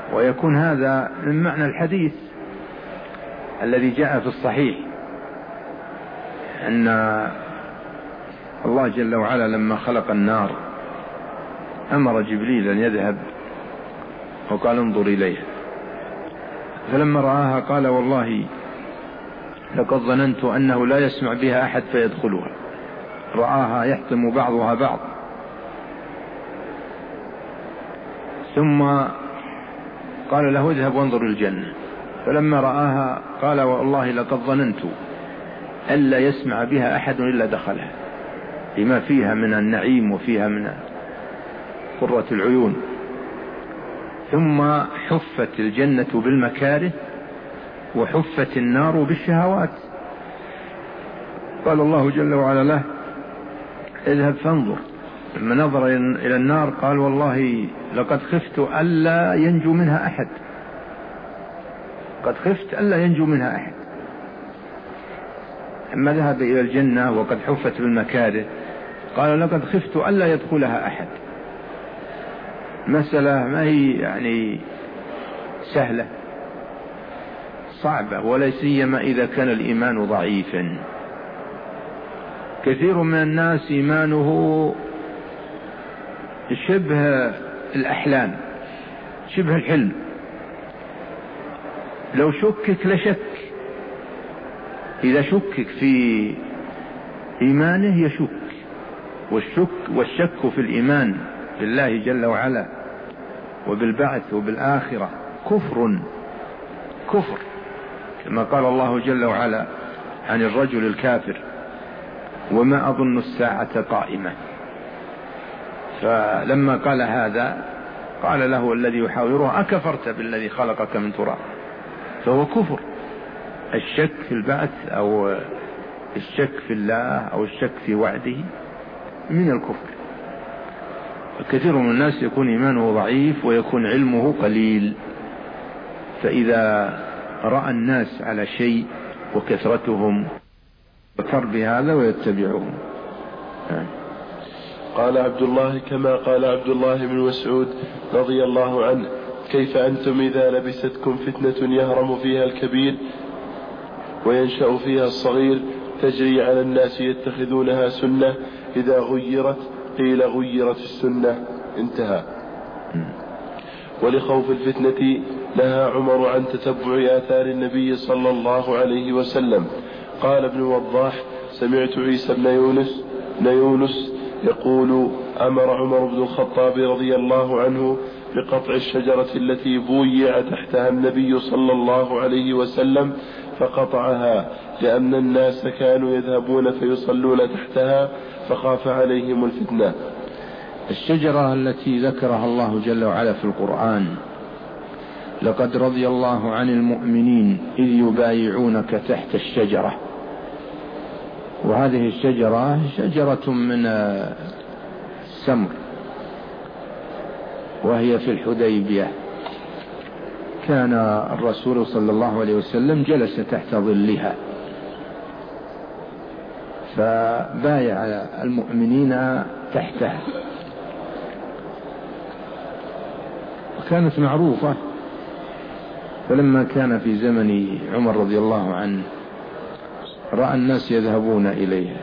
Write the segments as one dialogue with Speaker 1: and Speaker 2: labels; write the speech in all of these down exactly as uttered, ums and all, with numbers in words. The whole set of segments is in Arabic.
Speaker 1: ويكون هذا من معنى الحديث الذي جاء في الصحيح أن الله جل وعلا لما خلق النار أمر جبريل أن يذهب وقال انظر إليها، فلما رآها قال والله لقد ظننت أنه لا يسمع بها أحد فيدخلها، رآها يحطم بعضها بعض. ثم قال له اذهب وانظر الجنة، فلما رآها قال والله لقد ظننت ألا يسمع بها أحد إلا دخلها، لما فيها من النعيم وفيها من قرة العيون. ثم حفت الجنة بالمكاره وحفت النار بالشهوات. قال الله جل وعلا له اذهب فانظر. لما نظر إلى النار قال والله لقد خفت ألا ينجو منها أحد، قد خفت ألا ينجو منها أحد. أما ذهب إلى الجنة وقد حفت بالمكاره قال لقد خفت ألا يدخلها أحد. مسألة ما هي يعني سهلة، صعبة، ولا سيما إذا كان الإيمان ضعيفا. كثير من الناس إيمانه شبه الأحلام، شبه الحلم، لو شكك لشك. إذا شكك في إيمانه يشك، والشك والشك في الإيمان بالله جل وعلا وبالبعث وبالآخرة كفر كفر، كما قال الله جل وعلا عن الرجل الكافر وما أظن الساعة قائمة. فلما قال هذا قال له الذي يحاوره أكفرت بالذي خلقك من تراب، فهو كفر. الشك في البعث أو الشك في الله أو الشك في وعده من الكفر. كثير من الناس يكون إيمانه ضعيف ويكون علمه قليل، فإذا رأى الناس على شيء وكثرتهم يغتر بهذا ويتبعهم.
Speaker 2: قال عبد الله كما قال عبد الله بن مسعود رضي الله عنه كيف أنتم إذا لبستكم فتنة يهرم فيها الكبير وينشأ فيها الصغير تجري على الناس يتخذونها سنة، إذا غيرت قيل غيرت السنة. انتهى. ولخوف الفتنة نهى عمر عن تتبع آثار النبي صلى الله عليه وسلم. قال ابن وضاح سمعت عيسى بن يونس, بن يونس يقول أمر عمر بن الخطاب رضي الله عنه بقطع الشجرة التي بويع تحتها النبي صلى الله عليه وسلم فقطعها، لأن الناس كانوا يذهبون فيصلون تحتها فخاف عليهم الفتنة.
Speaker 1: الشجرة التي ذكرها الله جل وعلا في القرآن لقد رضي الله عن المؤمنين إذ يبايعونك تحت الشجرة، وهذه الشجرة شجرة من السمر وهي في الحديبية. كان الرسول صلى الله عليه وسلم جلس تحت ظلها فبايع المؤمنين تحتها، وكانت معروفة. فلما كان في زمن عمر رضي الله عنه رأى الناس يذهبون إليها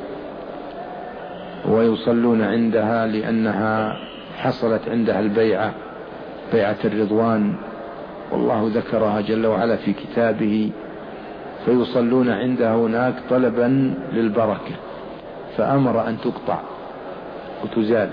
Speaker 1: ويصلون عندها، لأنها حصلت عندها البيعة، بيعة الرضوان، والله ذكرها جل وعلا في كتابه، فيصلون عندها هناك طلبا للبركة، فأمر أن تقطع وتزال.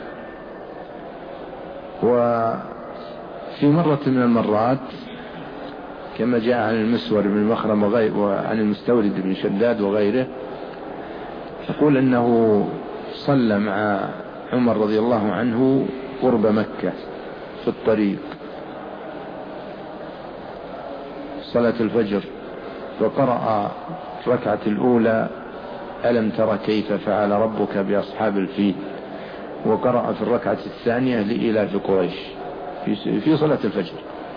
Speaker 1: وفي مرة من المرات كما جاء عن المسور بن مخرم وعن المستورد بن شداد وغيره يقول أنه صلى مع عمر رضي الله عنه قرب مكة في الطريق صلاة الفجر، وقرأ في الركعة الأولى ألم تر كيف فعل ربك بأصحاب الفيل، وقرأ في الركعة الثانية لإلاف قريش في صلاة الفجر.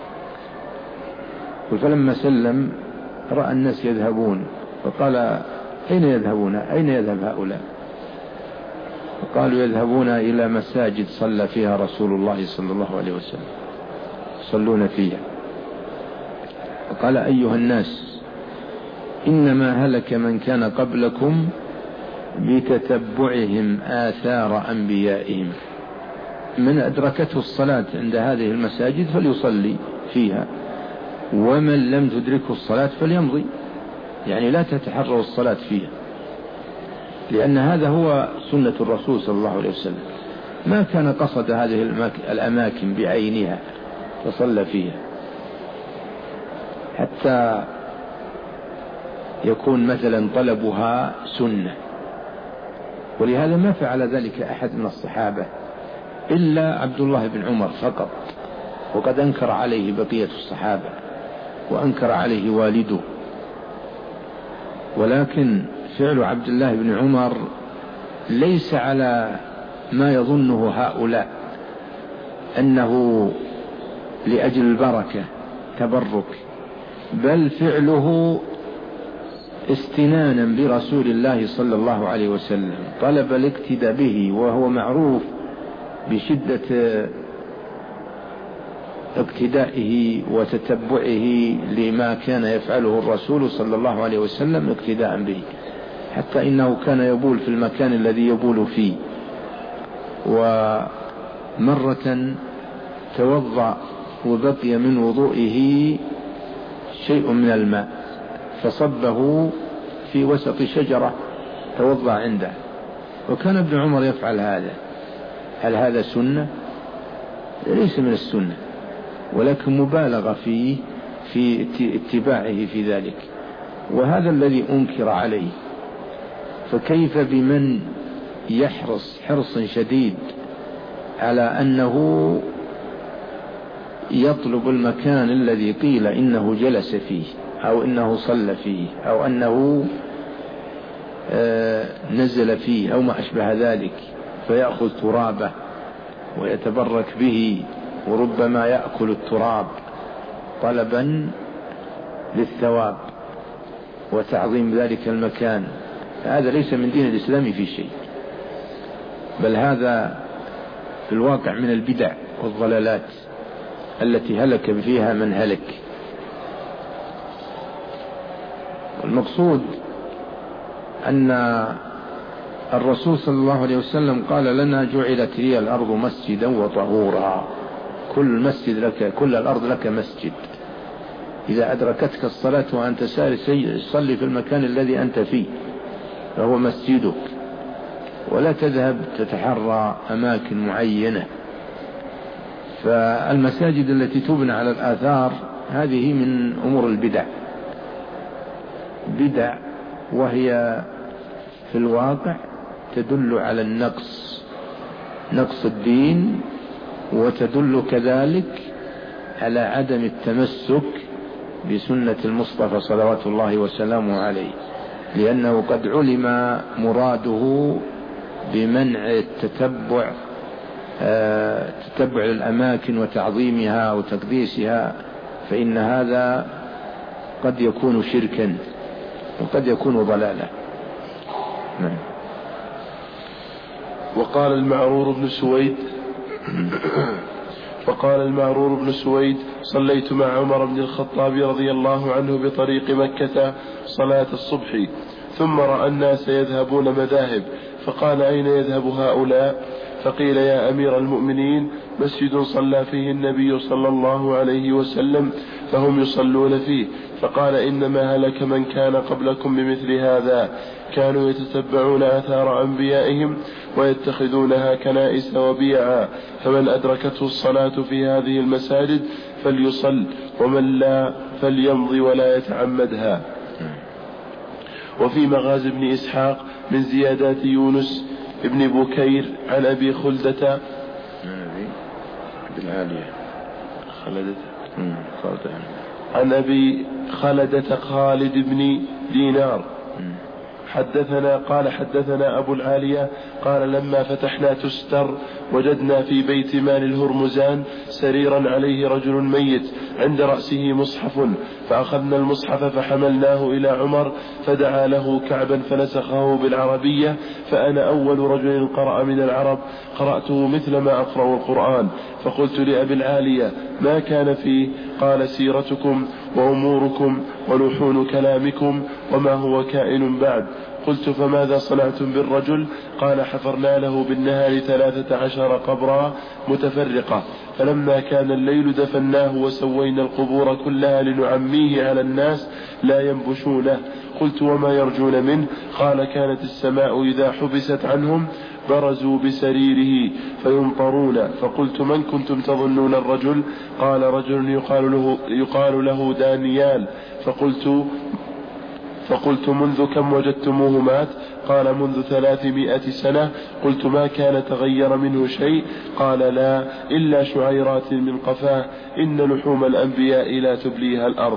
Speaker 1: فلما سلم رأى الناس يذهبون فقال أين يذهبون؟ أين يذهب هؤلاء؟ فقالوا يذهبون إلى مساجد صلى فيها رسول الله صلى الله عليه وسلم. يصلون فيها. وقال أيها الناس إنما هلك من كان قبلكم بتتبعهم آثار أنبيائهم. من أدركته الصلاة عند هذه المساجد فليصلي فيها، ومن لم تدركه الصلاة فليمضي، يعني لا تتحروا الصلاة فيها، لأن هذا هو سنة الرسول صلى الله عليه وسلم. ما كان قصد هذه الأماكن بعينها فصلى فيها حتى يكون مثلا طلبها سنة، ولهذا ما فعل ذلك أحد من الصحابة إلا عبد الله بن عمر فقط، وقد أنكر عليه بقية الصحابة وأنكر عليه والده. ولكن فعل عبد الله بن عمر ليس على ما يظنه هؤلاء أنه لأجل البركة تبرك، بل فعله استنانا برسول الله صلى الله عليه وسلم، طلب الاقتداء به، وهو معروف بشدة اقتدائه وتتبعه لما كان يفعله الرسول صلى الله عليه وسلم اقتداء به، حتى إنه كان يبول في المكان الذي يبول فيه. ومرة توضأ وبقي من وضوئه شيء من الماء فصبه في وسط شجرة توضأ عنده، وكان ابن عمر يفعل هذا. هل هذا سنة؟ ليس من السنة، ولكن مبالغة فيه في اتباعه في ذلك، وهذا الذي أنكر عليه. فكيف بمن يحرص حرص شديد على أنه يطلب المكان الذي قيل إنه جلس فيه أو إنه صلى فيه أو أنه نزل فيه أو ما أشبه ذلك، فيأخذ ترابه ويتبرك به، وربما يأكل التراب طلبا للثواب وتعظيم ذلك المكان. هذا ليس من دين الإسلام في شيء، بل هذا في الواقع من البدع والضلالات التي هلك فيها من هلك. المقصود أن الرسول صلى الله عليه وسلم قال لنا جعلت لي الأرض مسجدا وطهورا، كل مسجد لك، كل الأرض لك مسجد. إذا أدركتك الصلاة وأنت سار صلي في المكان الذي أنت فيه فهو مسجدك، ولا تذهب تتحرى أماكن معينة. فالمساجد التي تبنى على الآثار هذه من أمور البدع، بدع وهي في الواقع تدل على النقص، نقص الدين، وتدل كذلك على عدم التمسك بسنة المصطفى صلوات الله وسلامه عليه، لأنه قد علم مراده بمنع التتبع آه تتبع الأماكن وتعظيمها وتقديسها، فإن هذا قد يكون شركا وقد يكون ضلالة. نعم.
Speaker 2: وقال المعرور بن سويد وقال المعرور بن سويد صليت مع عمر بن الخطاب رضي الله عنه بطريق مكة صلاة الصبح، ثم رأى الناس يذهبون مذاهب، فقال أين يذهب هؤلاء؟ فقيل يا أمير المؤمنين مسجد صلى فيه النبي صلى الله عليه وسلم فهم يصلون فيه. فقال إنما هلك من كان قبلكم بمثل هذا، كانوا يتتبعون آثار أنبيائهم ويتخذونها كنائس وبيعا، فمن أدركته الصلاة في هذه المساجد فليصل، ومن لا فليمضي ولا يتعمدها. وفي مغازي ابن إسحاق من زيادات يونس ابن بكير عن أبي خلدة عن أبي خلدة خالد بن دينار حدثنا قال حدثنا أبو العالية قال لما فتحنا تستر وجدنا في بيت مال الهرمزان سريرا عليه رجل ميت عند رأسه مصحف، فأخذنا المصحف فحملناه إلى عمر فدعا له كعبا فنسخه بالعربية، فأنا أول رجل قرأ من العرب، قرأته مثل ما أقرأ القرآن. فقلت لأبي العالية ما كان فيه؟ قال سيرتكم وأموركم ولحون كلامكم وما هو كائن بعد. قلت فماذا صنعتم بالرجل؟ قال حفرنا له بالنهار ثلاثة عشر قبرا متفرقة، فلما كان الليل دفناه وسوينا القبور كلها لنعميه على الناس لا ينبشونه. قلت وما يرجون منه؟ قال كانت السماء إذا حبست عنهم برزوا بسريره فيمطرون. فقلت من كنتم تظنون الرجل؟ قال رجل يقال له, يقال له دانيال. فقلت فقلت منذ كم وجدتموه مات؟ قال منذ ثلاثمائة سنة. قلت ما كان تغير منه شيء؟ قال لا إلا شعيرات من قفاه، إن لحوم الأنبياء لا تبليها الأرض.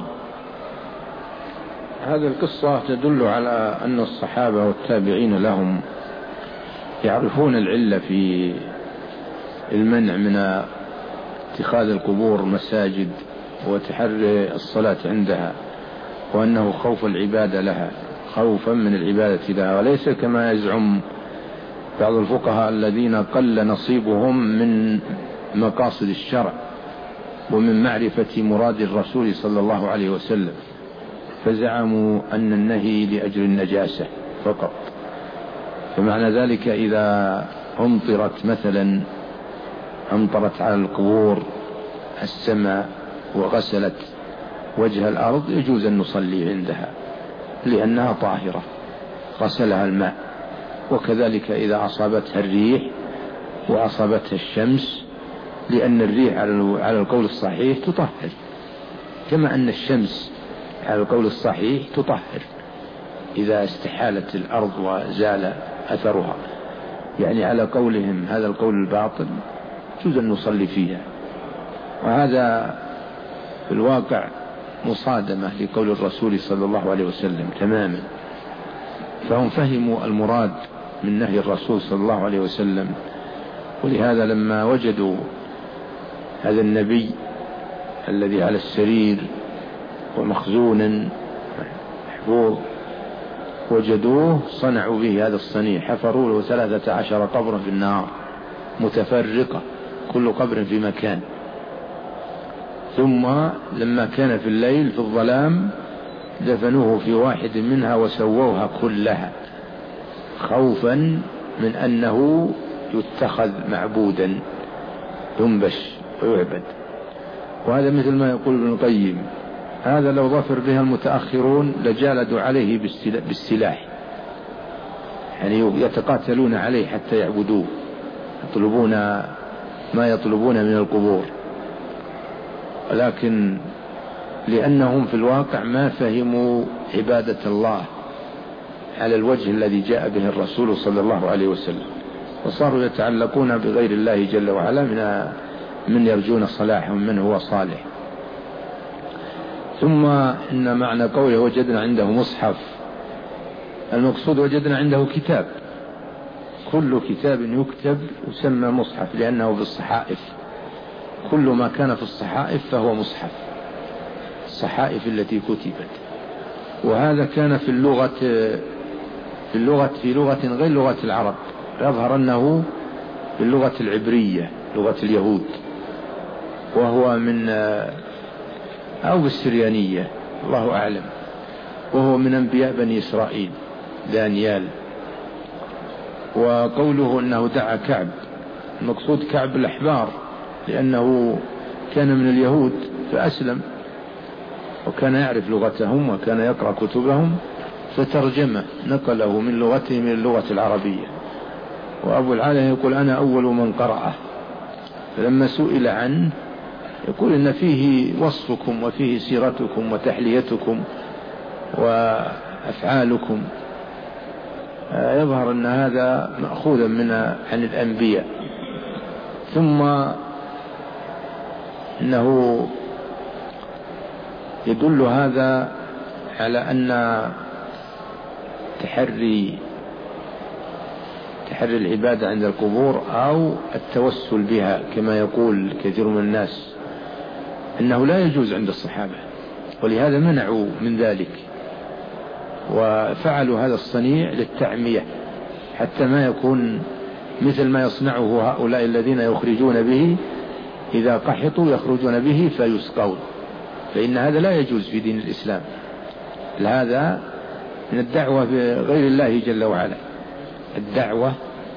Speaker 1: هذه القصة تدل على أن الصحابة والتابعين لهم يعرفون العلة في المنع من اتخاذ القبور مساجد وتحري الصلاة عندها، وأنه خوف العبادة لها، خوفا من العبادة لها، وليس كما يزعم بعض الفقهاء الذين قل نصيبهم من مقاصد الشرع ومن معرفة مراد الرسول صلى الله عليه وسلم، فزعموا أن النهي لأجل النجاسة فقط. فمعنى ذلك إذا أمطرت مثلا أمطرت على القبور السماء وغسلت وجه الأرض يجوز أن نصلي عندها لأنها طاهرة غسلها الماء. وكذلك إذا أصابتها الريح وأصابتها الشمس، لأن الريح على القول الصحيح تطهر، كما أن الشمس على القول الصحيح تطهر إذا استحالت الأرض وزال أثرها. يعني على قولهم هذا القول الباطل يجوز أن نصلي فيها، وهذا في الواقع مصادمة لقول الرسول صلى الله عليه وسلم تماما. فهم فهموا المراد من نهي الرسول صلى الله عليه وسلم، ولهذا لما وجدوا هذا النبي الذي على السرير ومخزونا محفوظ وجدوه صنعوا به هذا الصنيع، حفروا له ثلاثة عشر قبرا في النار متفرقة كل قبر في مكان، ثم لما كان في الليل في الظلام دفنوه في واحد منها وسووها كلها خوفا من أنه يتخذ معبودا ينبش ويعبد. وهذا مثل ما يقول ابن القيم، هذا لو ظفر بها المتأخرون لجالدوا عليه بالسلاح، يعني يتقاتلون عليه حتى يعبدوه، يطلبون ما يطلبون من القبور، ولكن لأنهم في الواقع ما فهموا عبادة الله على الوجه الذي جاء به الرسول صلى الله عليه وسلم، وصاروا يتعلقون بغير الله جل وعلا من من يرجون صلاحهم من هو صالح. ثم إن معنى قوله وجدنا عنده مصحف، المقصود وجدنا عنده كتاب، كل كتاب يكتب يسمى مصحف لأنه في الصحائف، كل ما كان في الصحائف فهو مصحف، الصحائف التي كتبت. وهذا كان في اللغة في اللغة في لغة غير لغة العرب، يظهر أنه في اللغة العبرية لغة اليهود، وهو من أو بالسريانية الله أعلم، وهو من أنبياء بني إسرائيل دانيال. وقوله أنه دعا كعب، المقصود كعب الأحبار لأنه كان من اليهود فأسلم وكان يعرف لغتهم وكان يقرأ كتبهم فترجمه نقله من لغته من اللغة العربية. وأبو العالية يقول أنا أول من قرأه، فلما سئل عنه يقول إن فيه وصفكم وفيه سيرتكم وتحليتكم وأفعالكم، يظهر أن هذا مأخوذا من عن الأنبياء. ثم إنه يدل هذا على أن تحري تحري العبادة عند القبور أو التوسل بها كما يقول كثير من الناس إنه لا يجوز عند الصحابة، ولهذا منعوا من ذلك وفعلوا هذا الصنيع للتعمية حتى ما يكون مثل ما يصنعه هؤلاء الذين يخرجون به إذا قحطوا يخرجون به فيسقون، فإن هذا لا يجوز في دين الإسلام. هذا من الدعوة بغير الله جل وعلا. الدعوة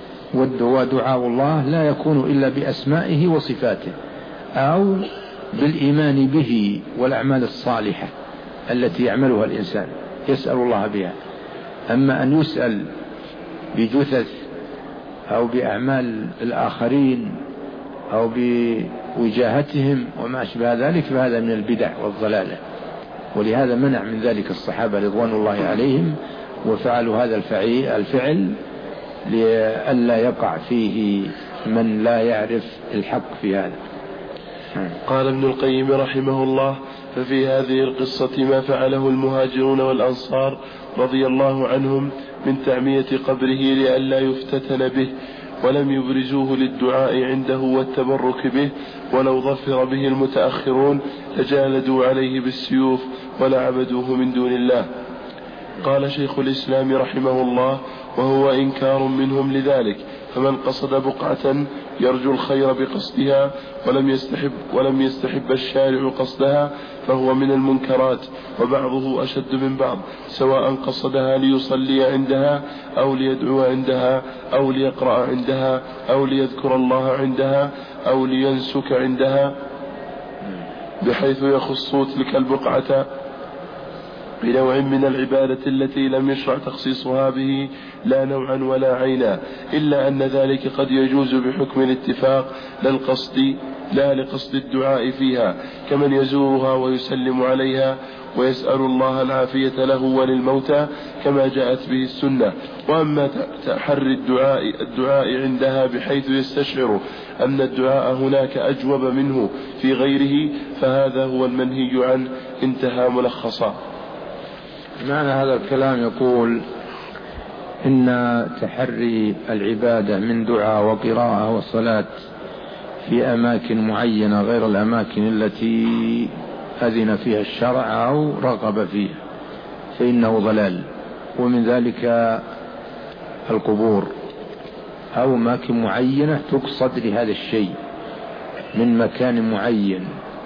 Speaker 1: ودعاء الله لا يكون إلا بأسمائه وصفاته أو بالإيمان به والأعمال الصالحة التي يعملها الإنسان يسأل الله بها. أما أن يسأل بجثث أو بأعمال الآخرين أو بوجاهتهم وما أشبه ذلك فهذا من البدع والضلالة، ولهذا منع من ذلك الصحابة رضوان الله عليهم وفعلوا هذا الفعل لئلا يقع فيه من لا يعرف الحق في هذا.
Speaker 2: قال ابن القيم رحمه الله: ففي هذه القصة ما فعله المهاجرون والأنصار رضي الله عنهم من تعمية قبره لئلا يفتتن به، ولم يبرزوه للدعاء عنده والتبرك به، ولو ظفر به المتأخرون لجالدوا عليه بالسيوف ولعبدوه من دون الله. قال شيخ الإسلام رحمه الله: وهو إنكار منهم لذلك، فمن قصد بقعة يرجو الخير بقصدها ولم يستحب, ولم يستحب الشارع قصدها فهو من المنكرات، وبعضه أشد من بعض، سواء قصدها ليصلي عندها أو ليدعو عندها أو ليقرأ عندها أو ليذكر الله عندها أو لينسك عندها بحيث يخص تلك البقعة بنوع من العبادة التي لم يشرع تخصيصها به لا نوعا ولا عينا، إلا أن ذلك قد يجوز بحكم الاتفاق لا القصد لا لقصد الدعاء فيها، كمن يزورها ويسلم عليها ويسأل الله العافية له وللموتى كما جاءت به السنة. وأما تحري الدعاء, الدعاء عندها بحيث يستشعر أن الدعاء هناك أجوب منه في غيره فهذا هو المنهي عنه. انتهى ملخصا.
Speaker 1: معنى هذا الكلام يقول إن تحري العبادة من دعاء وقراءة وصلاة في أماكن معينة غير الأماكن التي أذن فيها الشرع أو رغب فيها فإنه ضلال، ومن ذلك القبور أو أماكن معينة تقصد لهذا الشيء من مكان معين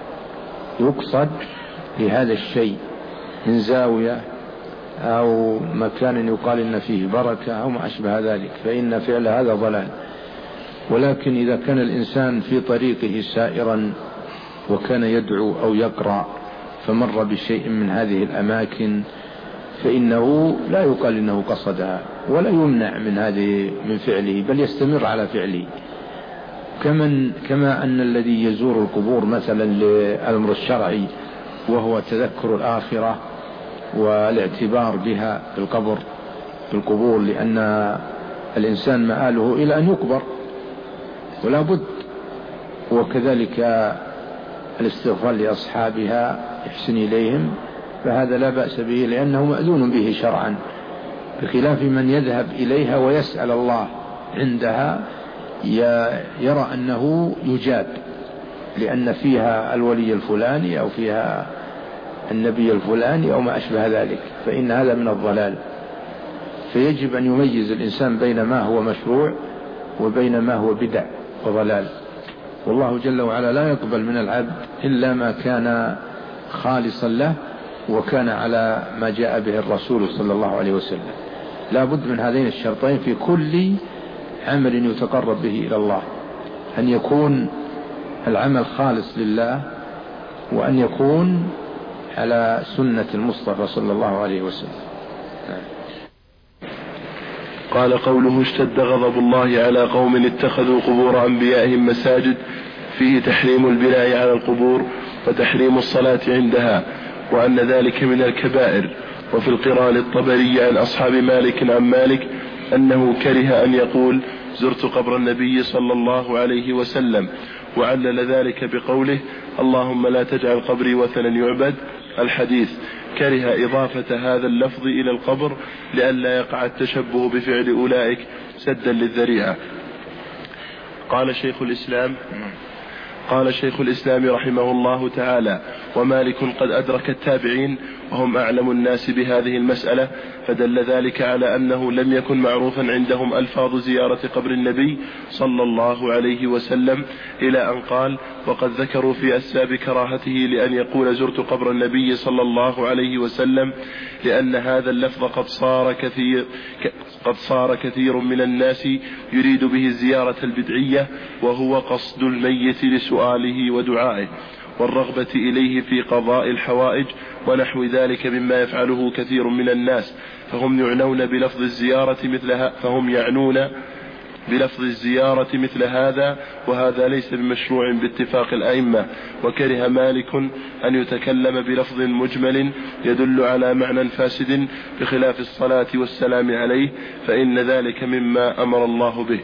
Speaker 1: يقصد لهذا الشيء من زاوية أو مكان يقال إن فيه بركة أو ما أشبه ذلك فإن فعل هذا ضلال. ولكن إذا كان الإنسان في طريقه سائرا وكان يدعو أو يقرأ فمر بشيء من هذه الأماكن فإنه لا يقال إنه قصدها ولا يمنع من هذه من فعله بل يستمر على فعله. كمن كما أن الذي يزور القبور مثلا للأمر الشرعي وهو تذكر الآخرة والاعتبار بها في القبر في القبور لأن الإنسان مآله إلى أن يقبر ولا بد، وكذلك الاستغفار لأصحابها يحسن إليهم فهذا لا بأس به لأنه مأذون به شرعا، بخلاف من يذهب إليها ويسأل الله عندها يرى أنه يجاب لأن فيها الولي الفلاني أو فيها النبي الفلاني أو ما أشبه ذلك، فإن هذا من الضلال. فيجب أن يميز الإنسان بين ما هو مشروع وبين ما هو بدع وضلال. والله جل وعلا لا يقبل من العبد إلا ما كان خالصا له وكان على ما جاء به الرسول صلى الله عليه وسلم. لا بد من هذين الشرطين في كل عمل يتقرب به إلى الله، أن يكون العمل خالص لله وأن يكون على سنة المصطفى صلى الله عليه وسلم.
Speaker 2: قال قوله اشتد غضب الله على قوم اتخذوا قبور أنبيائهم مساجد فيه تحريم البناء على القبور وتحريم الصلاة عندها وأن ذلك من الكبائر. وفي القراءة للطبري عن أصحاب مالك عن مالك أنه كره أن يقول زرت قبر النبي صلى الله عليه وسلم، وعلل ذلك بقوله اللهم لا تجعل قبري وثنا يعبد الحديث كره إضافة هذا اللفظ إلى القبر لئلا يقع التشبه بفعل أولئك سدا للذريعة. قال شيخ الإسلام قال شيخ الإسلام رحمه الله تعالى: ومالك قد أدرك التابعين وهم أعلم الناس بهذه المسألة، فدل ذلك على أنه لم يكن معروفا عندهم ألفاظ زيارة قبر النبي صلى الله عليه وسلم، إلى أن قال: وقد ذكروا في أسباب كراهته لأن يقول زرت قبر النبي صلى الله عليه وسلم، لأن هذا اللفظ قد صار كثير قد صار كثير من الناس يريد به الزيارة البدعية، وهو قصد الميت لسؤاله ودعائه والرغبة إليه في قضاء الحوائج ونحو ذلك مما يفعله كثير من الناس، فهم يعنون بلفظ الزيارة مثل فهم يعنون بلفظ الزيارة مثل هذا، وهذا ليس بمشروع باتفاق الأئمة. وكره مالك أن يتكلم بلفظ مجمل يدل على معنى فاسد بخلاف الصلاة والسلام عليه، فإن ذلك مما أمر الله به.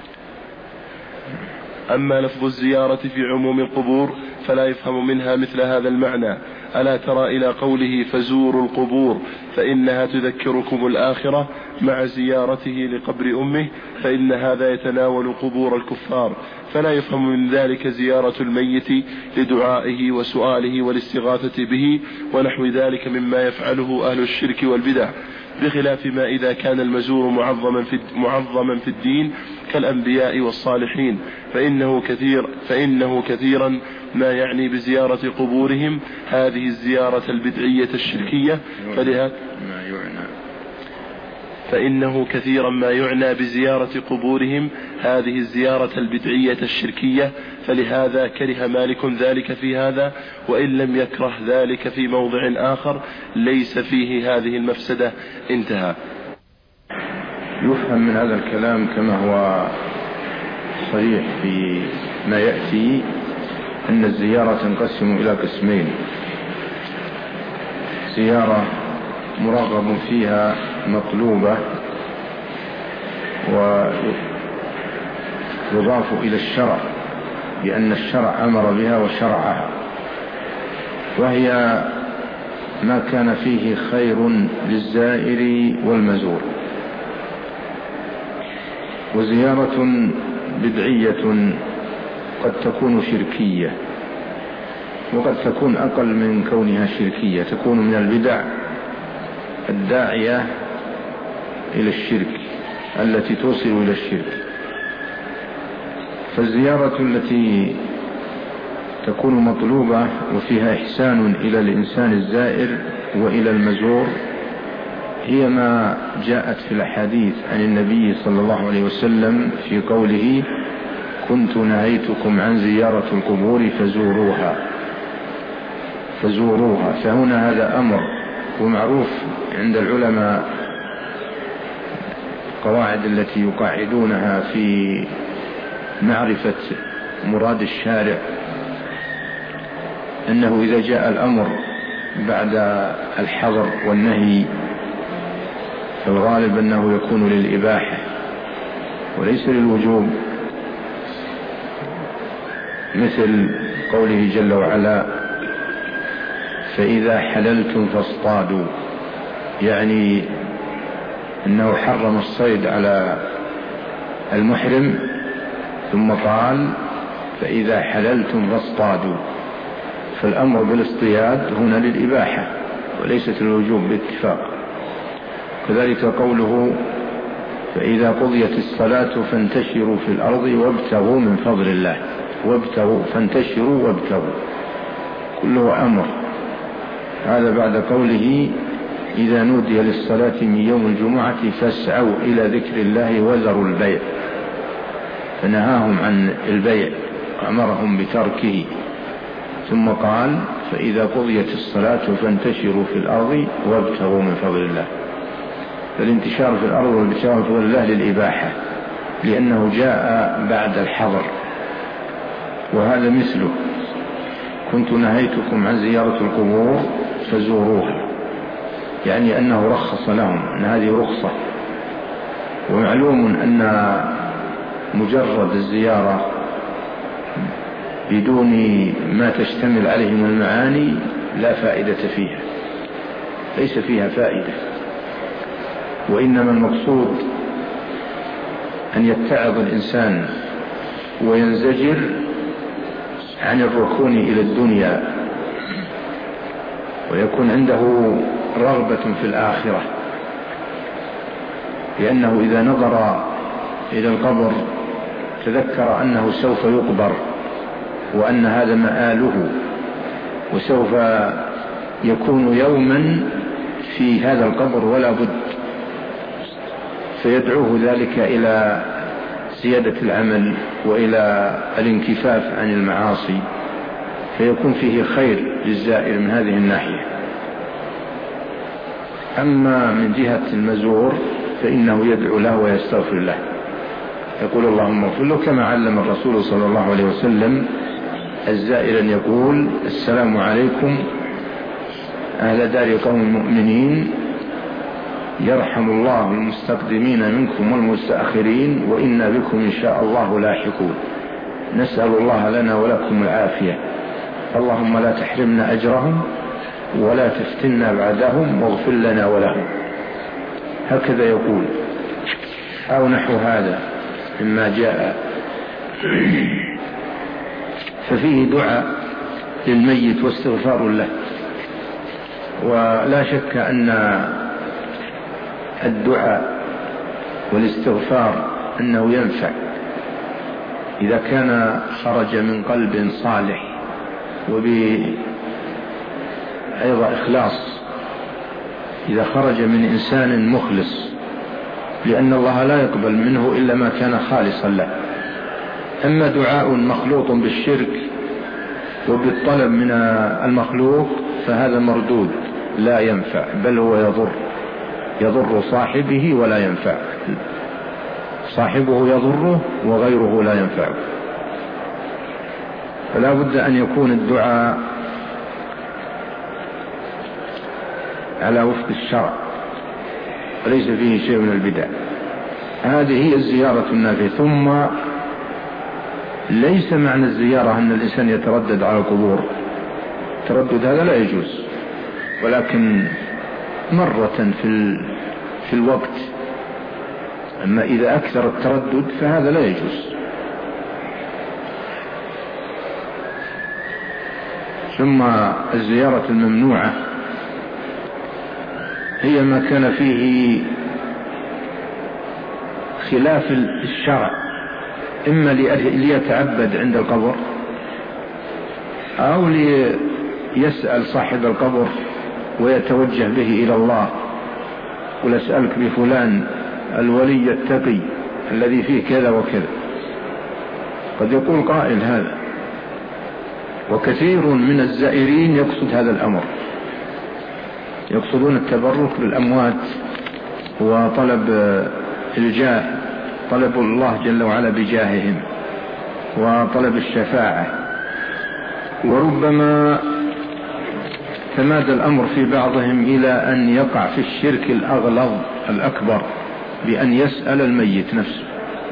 Speaker 2: أما لفظ الزيارة في عموم القبور فلا يفهم منها مثل هذا المعنى. ألا ترى إلى قوله: فزوروا القبور فإنها تذكركم الآخرة، مع زيارته لقبر أمه، فإن هذا يتناول قبور الكفار، فلا يفهم من ذلك زيارة الميت لدعائه وسؤاله والاستغاثة به ونحو ذلك مما يفعله أهل الشرك والبدع، بخلاف ما إذا كان المزور معظما في, معظما في الدين كالأنبياء والصالحين، فإنه, كثير فإنه كثيرا ما يعني بزيارة قبورهم هذه الزيارة البدعية الشركية، فلهذا ما يعنى فإنه كثيرا ما يعنى بزيارة قبورهم هذه الزيارة البدعية الشركية، فلهذا كره مالك ذلك في هذا، وإن لم يكره ذلك في موضع آخر ليس فيه هذه المفسدة. انتهى.
Speaker 1: يفهم من هذا الكلام كما هو صريح في ما يأتي أن الزيارة تنقسم إلى قسمين: زيارة مرغب فيها مطلوبة ويضاف إلى الشرع لأن الشرع أمر بها وشرعها، وهي ما كان فيه خير للزائر والمزور. وزيارة بدعية قد تكون شركية، وقد تكون أقل من كونها شركية، تكون من البدع الداعية إلى الشرك التي توصل إلى الشرك. فالزيارة التي تكون مطلوبة وفيها إحسان إلى الإنسان الزائر وإلى المزور هي ما جاءت في الحديث عن النبي صلى الله عليه وسلم في قوله: كنت نهيتكم عن زيارة القبور فزوروها فزوروها فهنا هذا أمر، ومعروف عند العلماء القواعد التي يقاعدونها في معرفة مراد الشارع، أنه إذا جاء الأمر بعد الحظر والنهي فالغالب أنه يكون للإباحة وليس للوجوب، مثل قوله جل وعلا: فإذا حللتم فاصطادوا، يعني أنه حرم الصيد على المحرم ثم قال: فإذا حللتم فاصطادوا، فالأمر بالاصطياد هنا للإباحة وليست للوجوب باتفاق. كذلك قوله: فإذا قضيت الصلاة فانتشروا في الأرض وابتغوا من فضل الله، وابتغوا فانتشروا وابتغوا، كله أمر. هذا بعد قوله: إذا نودي للصلاة من يوم الجمعة فاسعوا إلى ذكر الله وذروا البيع، فنهاهم عن البيع وأمرهم بتركه، ثم قال: فإذا قضيت الصلاة فانتشروا في الأرض وابتغوا من فضل الله. فالانتشار في الأرض والابتغاء من فضل الله للإباحة لأنه جاء بعد الحظر. وهذا مثله: كنت نهيتكم عن زيارة القبور فزوروها، يعني أنه رخص لهم، أن هذه رخصة. ومعلوم أن مجرد الزيارة بدون ما تشتمل عليه من المعاني لا فائدة فيها، ليس فيها فائدة، وإنما المقصود أن يتعظ الإنسان وينزجر عن الركون إلى الدنيا، ويكون عنده رغبة في الآخرة، لأنه إذا نظر إلى القبر تذكر أنه سوف يقبر، وأن هذا مآله، وسوف يكون يوما في هذا القبر ولا بد، فيدعوه ذلك إلى زيادة العمل وإلى الانكفاف عن المعاصي، فيكون فيه خير للزائر من هذه الناحية. أما من جهة المزور فإنه يدعو له ويستغفر له، يقول اللهم اغفر له، كما علم الرسول صلى الله عليه وسلم الزائر أن يقول السلام عليكم أهل دار قوم مؤمنين، يرحم الله المستقدمين منكم والمستأخرين، وإنا بكم إن شاء الله لاحقون، نسأل الله لنا ولكم العافية، اللهم لا تحرمنا أجرهم ولا تفتنا بعدهم، واغفر لنا ولهم. هكذا يقول أو نحو هذا مما جاء. ففيه دعاء للميت واستغفار له، ولا شك أن الدعاء والاستغفار أنه ينفع إذا كان خرج من قلب صالح وبأيضا إخلاص، إذا خرج من إنسان مخلص، لأن الله لا يقبل منه إلا ما كان خالصا له. أما دعاء مخلوط بالشرك وبالطلب من المخلوق فهذا مردود لا ينفع، بل هو يضر يضر صاحبه ولا ينفع، صاحبه يضره وغيره لا ينفعه. فلا بد أن يكون الدعاء على وفق الشرع وليس فيه شيء من البدع. هذه هي الزيارة النافعة. ثم ليس معنى الزيارة أن الإنسان يتردد على القبور، التردد هذا لا يجوز، ولكن مرة في في الوقت. أما إذا أكثر التردد فهذا لا يجوز. ثم الزيارة الممنوعة هي ما كان فيه خلاف الشرع، إما ليتعبد عند القبر أو ليسأل صاحب القبر ويتوجه به إلى الله، قل أسألك بفلان الولي التقي الذي فيه كذا وكذا. قد يقول قائل هذا، وكثير من الزائرين يقصد هذا الأمر، يقصدون التبرك بالأموات وطلب الجاه، طلب الله جل وعلا بجاههم وطلب الشفاعة. وربما تمادى الأمر في بعضهم إلى أن يقع في الشرك الأغلظ الأكبر بأن يسأل الميت نفسه،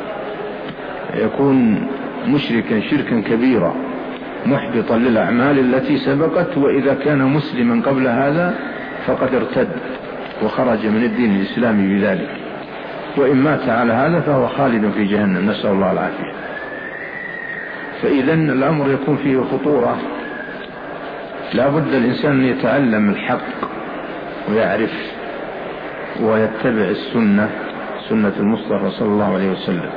Speaker 1: يكون مشركا شركا كبيرا محبطا للأعمال التي سبقت، وإذا كان مسلما قبل هذا فقد ارتد وخرج من الدين الإسلامي بذلك، وإن مات على هذا فهو خالد في جهنم، نسأل الله العافية. فإذا الأمر يكون فيه خطورة، لا بد الإنسان أن يتعلم الحق ويعرف ويتبع السنة، سنة المصطفى صلى الله عليه وسلم.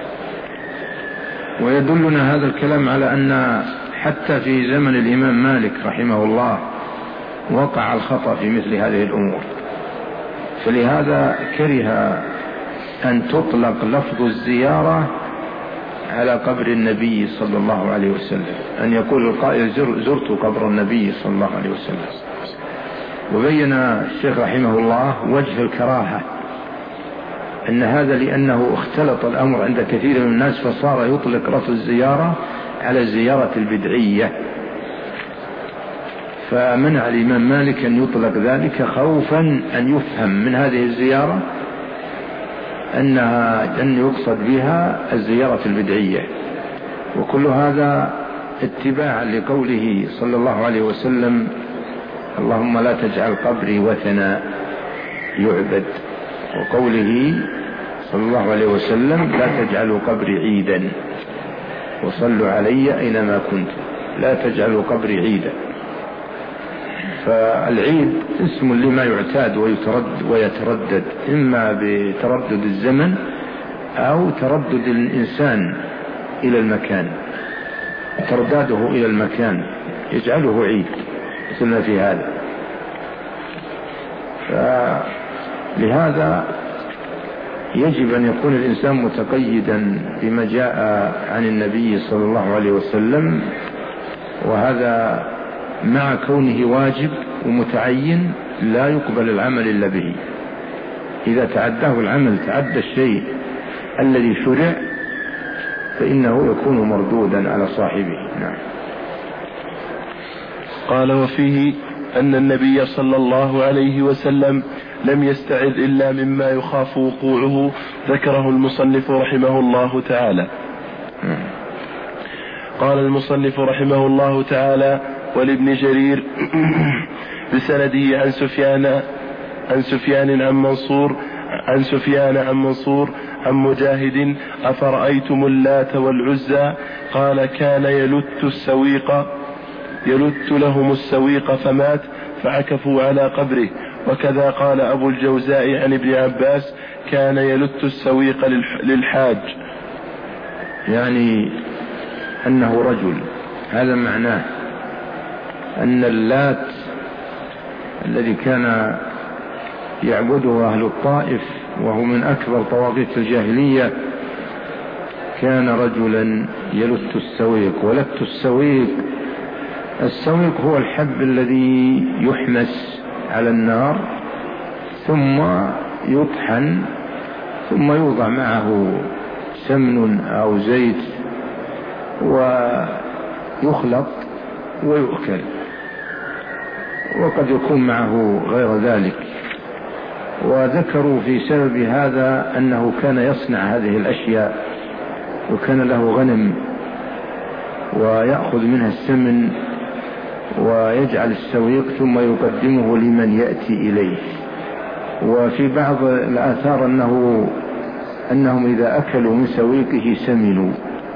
Speaker 1: ويدلنا هذا الكلام على أن حتى في زمن الإمام مالك رحمه الله وقع الخطأ في مثل هذه الأمور، فلهذا كره أن تطلق لفظ الزيارة على قبر النبي صلى الله عليه وسلم، أن يقول القائل زرت قبر النبي صلى الله عليه وسلم. وبين الشيخ رحمه الله وجه الكراهة، أن هذا لأنه اختلط الأمر عند كثير من الناس، فصار يطلق لفظ الزيارة على الزيارة البدعية، فمنع الإمام مالك أن يطلق ذلك خوفا أن يفهم من هذه الزيارة أنها أن يقصد بها الزيارة البدعية. وكل هذا اتباعا لقوله صلى الله عليه وسلم اللهم لا تجعل قبري وثنا يعبد، وقوله صلى الله عليه وسلم لا تجعلوا قبري عيدا وصلوا علي أينما كنتم، لا تجعلوا قبري عيدا. فالعيد اسم لما يعتاد ويترد ويتردد، إما بتردد الزمن أو تردد الإنسان إلى المكان، ترداده إلى المكان يجعله عيد مثلنا في هذا. فلهذا يجب أن يكون الإنسان متقيدا بما جاء عن النبي صلى الله عليه وسلم، وهذا مع كونه واجب ومتعين لا يقبل العمل إلا به. إذا تعداه العمل، تعدى الشيء الذي شرع، فإنه يكون مردودا على صاحبه. نعم.
Speaker 2: قال: وفيه أن النبي صلى الله عليه وسلم لم يستعذ إلا مما يخاف وقوعه، ذكره المصنف رحمه الله تعالى. قال المصنف رحمه الله تعالى: ولابن جرير بسنده عن سفيان عن سفيان عن منصور عن سفيان عن منصور عن مجاهد: أفرأيتم اللات والعزى؟ قال: كان يلت السويق يلت لهم السويق فمات فعكفوا على قبره. وكذا قال أبو الجوزاء عن ابن عباس: كان يلت السويق للحاج،
Speaker 1: يعني أنه رجل. هذا معناه أن اللات الذي كان يعبده أهل الطائف وهو من أكبر طواغيت الجاهلية كان رجلا يلت السويق. ولت السويق، السويق هو الحب الذي يحمس على النار ثم يطحن ثم يوضع معه سمن أو زيت ويخلط ويؤكل، وقد يكون معه غير ذلك. وذكروا في سبب هذا أنه كان يصنع هذه الأشياء، وكان له غنم ويأخذ منها السمن ويجعل السويق ثم يقدمه لمن يأتي إليه. وفي بعض الآثار أنه أنهم إذا أكلوا من سويقه سمنوا،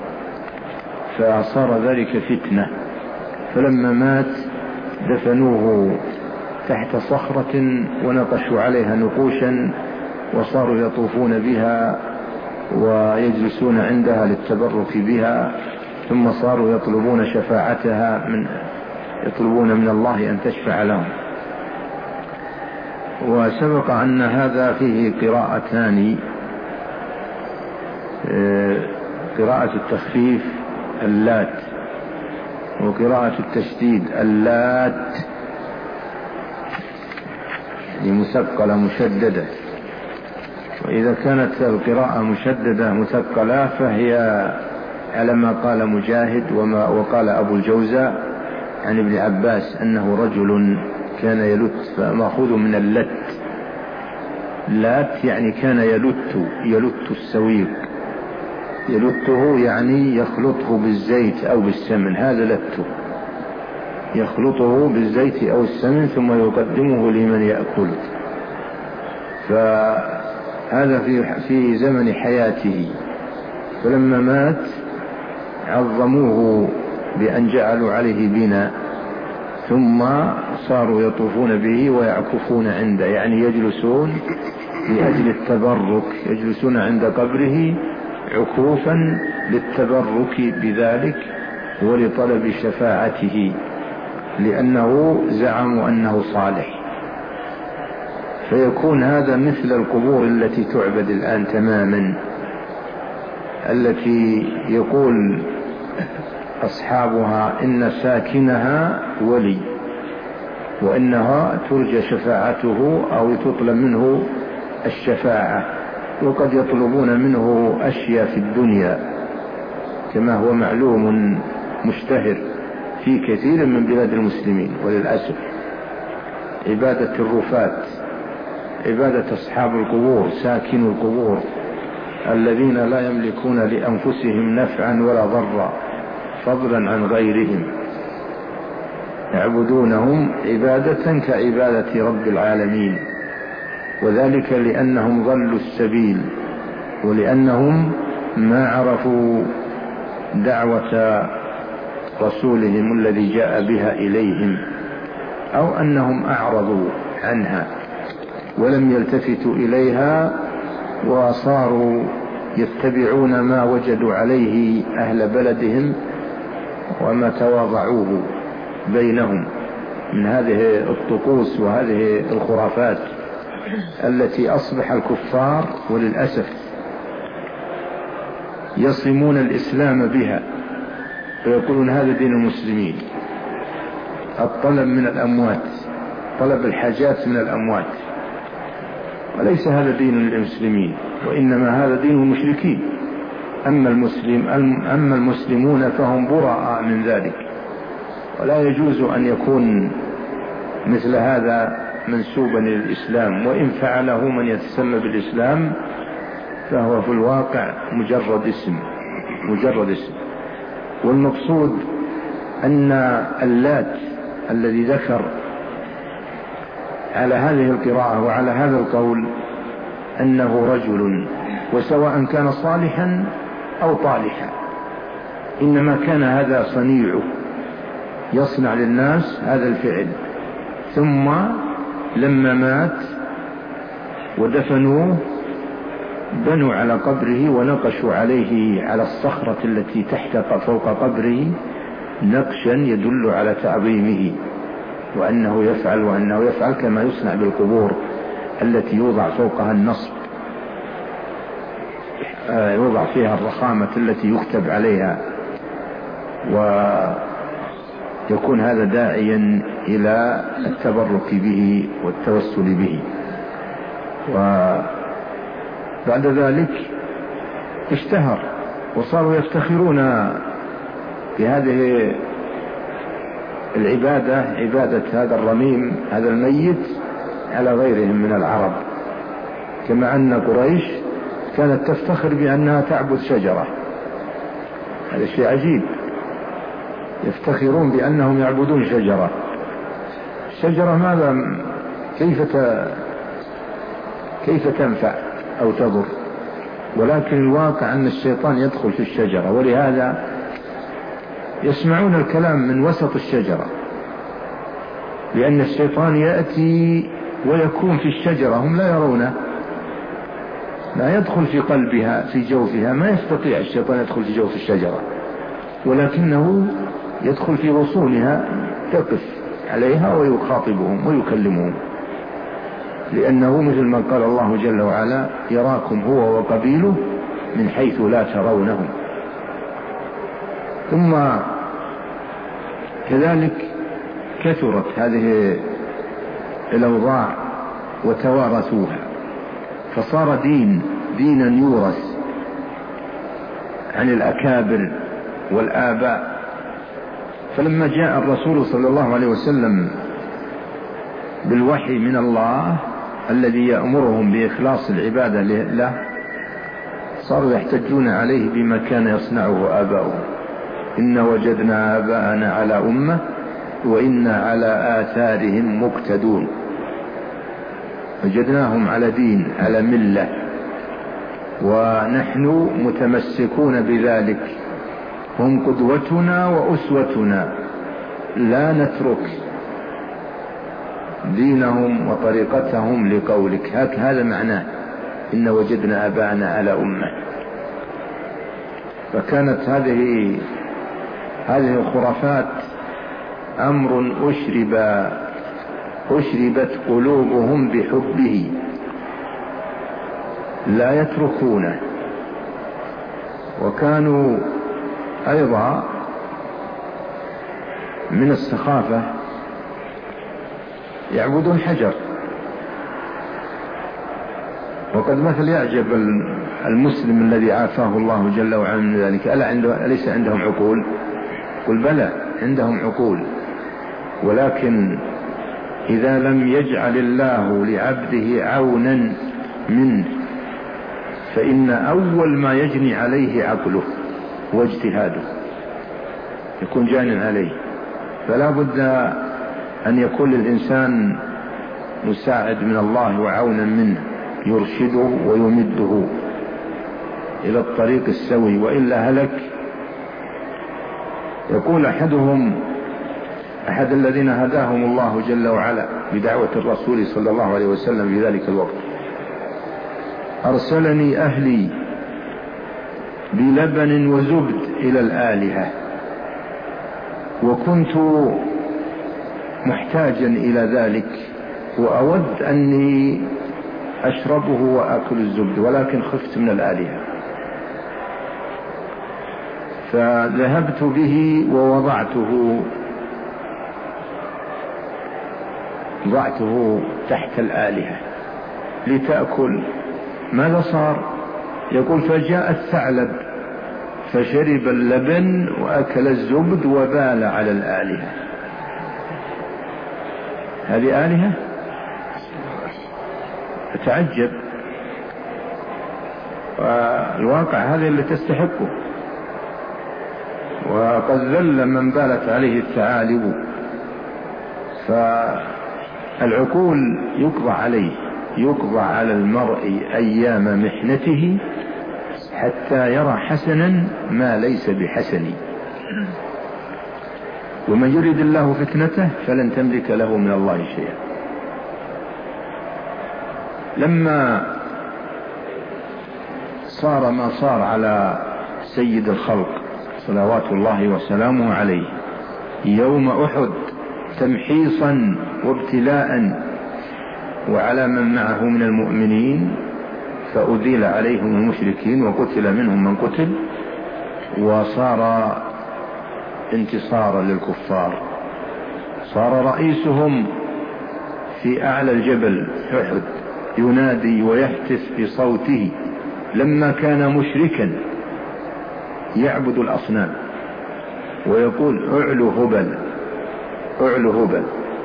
Speaker 1: فصار ذلك فتنة. فلما مات دفنوه تحت صخرة ونقشوا عليها نقوشا وصاروا يطوفون بها ويجلسون عندها للتبرك بها، ثم صاروا يطلبون شفاعتها، من يطلبون من الله أن تشفع لهم. وسبق أن هذا فيه قراءتان، قراءة التخفيف اللات وقراءة التشديد اللات، مثقلة مشددة. وإذا كانت القراءة مشددة مثقلة فهي على ما قال مجاهد وما وقال أبو الجوزاء عن ابن عباس أنه رجل كان يلت، فمأخوذ من اللت. لات يعني كان يلت يلت السويق، يلته يعني يخلطه بالزيت أو بالسمن، هذا لته، يخلطه بالزيت أو السمن ثم يقدمه لمن يأكل. فهذا في في زمن حياته. فلما مات عظموه بأن جعلوا عليه بناء، ثم صاروا يطوفون به ويعكفون عنده، يعني يجلسون لأجل التبرك، يجلسون عند قبره عكوفا للتبرك بذلك ولطلب شفاعته، لأنه زعموا أنه صالح. فيكون هذا مثل القبور التي تعبد الآن تماما، التي يقول أصحابها إن ساكنها ولي، وإنها ترجى شفاعته أو تطلب منه الشفاعة، وقد يطلبون منه أشياء في الدنيا كما هو معلوم مشتهر في كثير من بلاد المسلمين. وللأسف عبادة الرفات، عبادة أصحاب القبور، ساكن القبور الذين لا يملكون لأنفسهم نفعا ولا ضرا فضلا عن غيرهم، يعبدونهم عبادة كعبادة رب العالمين، وذلك لأنهم ضلوا السبيل، ولأنهم ما عرفوا دعوة رسولهم الذي جاء بها إليهم، أو أنهم أعرضوا عنها ولم يلتفتوا إليها وصاروا يتبعون ما وجدوا عليه أهل بلدهم وما تواضعوه بينهم من هذه الطقوس وهذه الخرافات التي أصبح الكفار وللأسف يصمون الإسلام بها ويقولون هذا دين المسلمين، الطلب من الأموات، طلب الحاجات من الأموات، وليس هذا دين المسلمين، وإنما هذا دين المشركين. أما المسلم أما المسلمون فهم براء من ذلك، ولا يجوز أن يكون مثل هذا منسوبا للإسلام، وإن فعله من يتسمى بالإسلام فهو في الواقع مجرد اسم مجرد اسم. والمقصود أن اللات الذي ذكر على هذه القراءة وعلى هذا القول أنه رجل، وسواء كان صالحا أو طالحا، إنما كان هذا صنيعه، يصنع للناس هذا الفعل، ثم لما مات ودفنوه بنوا على قبره ونقشوا عليه على الصخرة التي تحت فوق قبره نقشا يدل على تعظيمه وأنه يفعل وأنه يفعل كما يصنع بالقبور التي يوضع فوقها النصب، يوضع فيها الرخامة التي يكتب عليها، ويكون هذا داعيا إلى التبرك به والتوسل به. وبعد ذلك اشتهر وصاروا يفتخرون بهذه العبادة، عبادة هذا الرميم هذا الميت على غيرهم من العرب، كما أن قريش كانت تفتخر بأنها تعبد شجرة. هذا شيء عجيب، يفتخرون بأنهم يعبدون شجرة. الشجرة ماذا كيف كيف تنفع أو تضر؟ ولكن الواقع أن الشيطان يدخل في الشجرة، ولهذا يسمعون الكلام من وسط الشجرة، لأن الشيطان يأتي ويكون في الشجرة، هم لا يرونه، لا يدخل في قلبها في جوفها، ما يستطيع الشيطان يدخل في جوف الشجرة، ولكنه يدخل في غصونها، يقف عليها ويخاطبهم ويكلمهم، لأنه مثل ما قال الله جل وعلا يراكم هو وقبيله من حيث لا ترونهم. ثم كذلك كثرت هذه الأوضاع وتوارثوها، فصار دين دينا يورث عن الأكابر والآباء. فلما جاء الرسول صلى الله عليه وسلم بالوحي من الله الذي يأمرهم بإخلاص العبادة له، صاروا يحتجون عليه بما كان يصنعه آباؤهم. إن وجدنا آباءنا على أمة وإنا على آثارهم مقتدون، وجدناهم على دين على ملة، ونحن متمسكون بذلك، هم قدوتنا وأسوتنا، لا نترك دينهم وطريقتهم لقولك. هذا معناه إن وجدنا آباءنا على أمة. فكانت هذه هذه الخرافات أمر أشرب أشربت قلوبهم بحبه، لا يتركونه. وكانوا أيضا من السخافة يعبدون حجر، وقد مثل يعجب المسلم الذي عافاه الله جل وعلا من ذلك، ألا عنده أليس عندهم عقول؟ قل بلى عندهم عقول، ولكن إذا لم يجعل الله لعبده عونا منه فإن أول ما يجني عليه عقله واجتهاده، يكون جانا عليه. فلا بد أن يكون للإنسان مساعد من الله وعونا منه يرشده ويمده إلى الطريق السوي، وإلا هلك. يقول أحدهم أحد الذين هداهم الله جل وعلا بدعوة الرسول صلى الله عليه وسلم في ذلك الوقت: أرسلني أهلي بلبن وزبد إلى الآلهة، وكنت محتاجا إلى ذلك وأود أني أشربه وأكل الزبد، ولكن خفت من الآلهة، فذهبت به ووضعته ضعته تحت الآلهة لتأكل. ماذا صار؟ يقول: فجاء الثعلب فشرب اللبن وأكل الزبد وبال على الآلهة. هذه آلهة؟ أتعجب. والواقع هذا اللي تستحقه. وقد ذل من بالت عليه الثعالب. فالعقول يقضى عليه، يقضى على المرء أيام محنته حتى يرى حسنا ما ليس بحسن، ومن يريد الله فتنته فلن تملك له من الله شيئا. لما صار ما صار على سيد الخلق صلوات الله وسلامه عليه يوم أحد تمحيصا وابتلاء وعلى من معه من المؤمنين، فأذيل عليهم المشركين وقتل منهم من قتل، وصار انتصارا للكفار. صار رئيسهم في أعلى الجبل أحد ينادي ويهتف بصوته لما كان مشركا يعبد الأصنام ويقول: اعلو هبل، اعلو هبل.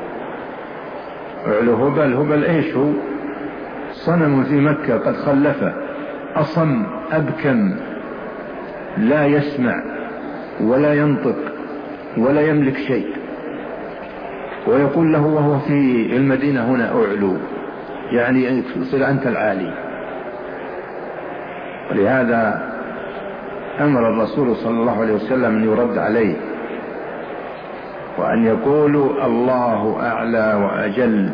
Speaker 1: اعلو هبل، هبل ايش هو؟ صنم في مكة قد خلفه، أصم أبكم، لا يسمع ولا ينطق ولا يملك شيء، ويقول له وهو في المدينة هنا: اعلو، يعني تصير أنت العالي. ولهذا أمر الرسول صلى الله عليه وسلم أن يرد عليه وأن يقولوا: الله أعلى وأجل.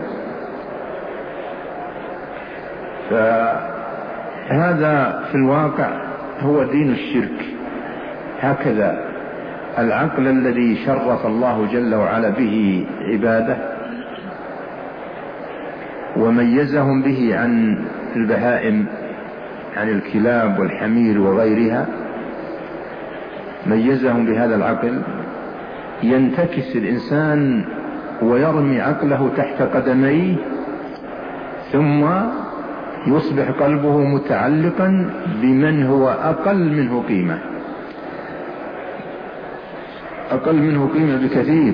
Speaker 1: فهذا في الواقع هو دين الشرك. هكذا العقل الذي شرف الله جل وعلا به عباده وميزهم به عن البهائم، عن الكلاب والحمير وغيرها، ميزهم بهذا العقل، ينتكس الإنسان ويرمي عقله تحت قدميه، ثم يصبح قلبه متعلقا بمن هو أقل منه قيمة، أقل منه قيمة بكثير.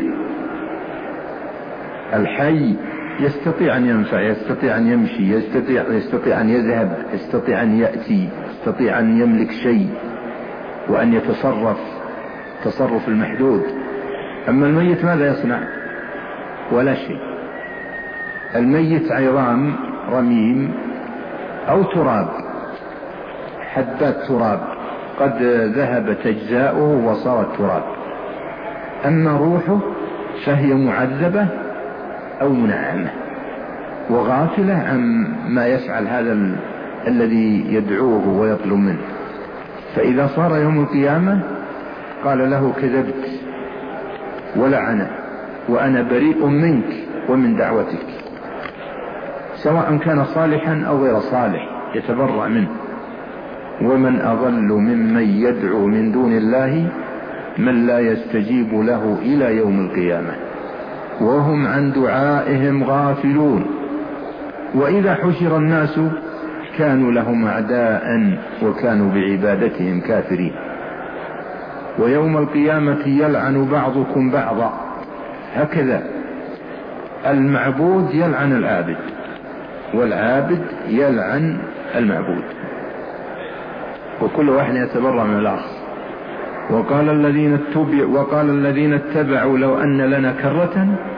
Speaker 1: الحي يستطيع أن ينفع، يستطيع أن يمشي، يستطيع, يستطيع أن يذهب، يستطيع أن يأتي، يستطيع أن يملك شيء وأن يتصرف تصرف المحدود. أما الميت ماذا يصنع؟ ولا شيء. الميت عظام رميم أو تراب، حبات تراب قد ذهبت أجزاؤه وصارت تراب. أما روحه فهي معذبة أو منعمة وغافلة عن ما يفعل هذا ال... الذي يدعوه ويطلب منه. فإذا صار يوم القيامة قال له: كذبت ولعنه، وأنا بريء منك ومن دعوتك، سواء كان صالحا أو غير صالح يتبرأ منه. ومن أضل ممن يدعو من دون الله من لا يستجيب له إلى يوم القيامة وهم عن دعائهم غافلون. وإذا حشر الناس كانوا لهم أعداء وكانوا بعبادتهم كافرين. ويوم القيامة يلعن بعضكم بعضا. هكذا المعبود يلعن العابد، والعابد يلعن المعبود، وكل واحد يتبرأ من الآخر. وقال الذين اتبعوا وقال الذين اتبعوا: لو أن لنا كرة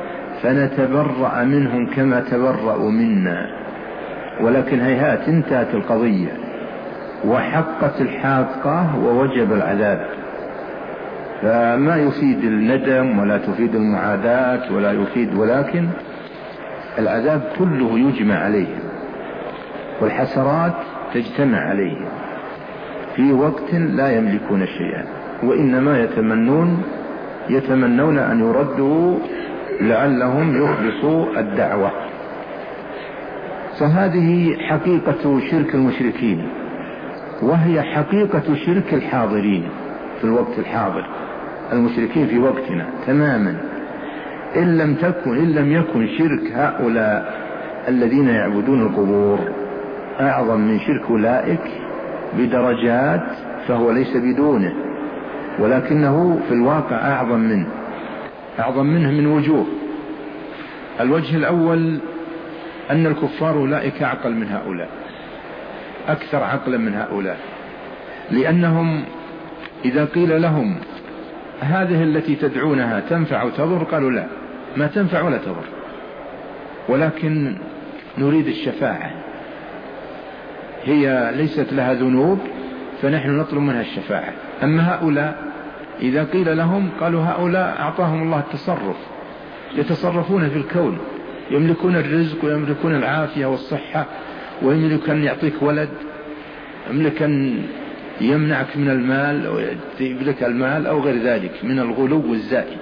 Speaker 1: فنتبرأ منهم كما تبرأوا منا، ولكن هيهات انتهت القضية وحقت الحاقة ووجب العذاب، فما يفيد الندم ولا تفيد المعاداة ولا يفيد، ولكن العذاب كله يجمع عليه والحسرات تجتمع عليه في وقت لا يملكون شيئا، وإنما يتمنون يتمنون أن يردوا لعلهم يخلصوا الدعوة. فهذه حقيقة شرك المشركين، وهي حقيقة شرك الحاضرين في الوقت الحاضر، المشركين في وقتنا تماما. إن لم تكن إن لم يكن شرك هؤلاء الذين يعبدون القبور أعظم من شرك أولئك بدرجات، فهو ليس بدونه، ولكنه في الواقع أعظم منه أعظم منه من وجوه. الوجه الأول أن الكفار أولئك أعقل من هؤلاء، أكثر عقلا من هؤلاء، لأنهم إذا قيل لهم هذه التي تدعونها تنفع وتضر قالوا لا، ما تنفع ولا تضر، ولكن نريد الشفاعة، هي ليست لها ذنوب فنحن نطلب منها الشفاعة. أما هؤلاء إذا قيل لهم قالوا هؤلاء أعطاهم الله التصرف، يتصرفون في الكون، يملكون الرزق ويملكون العافية والصحة، ويملك أن يعطيك ولد، يملك أن يمنعك من المال أو يملك المال أو غير ذلك من الغلو الزائد.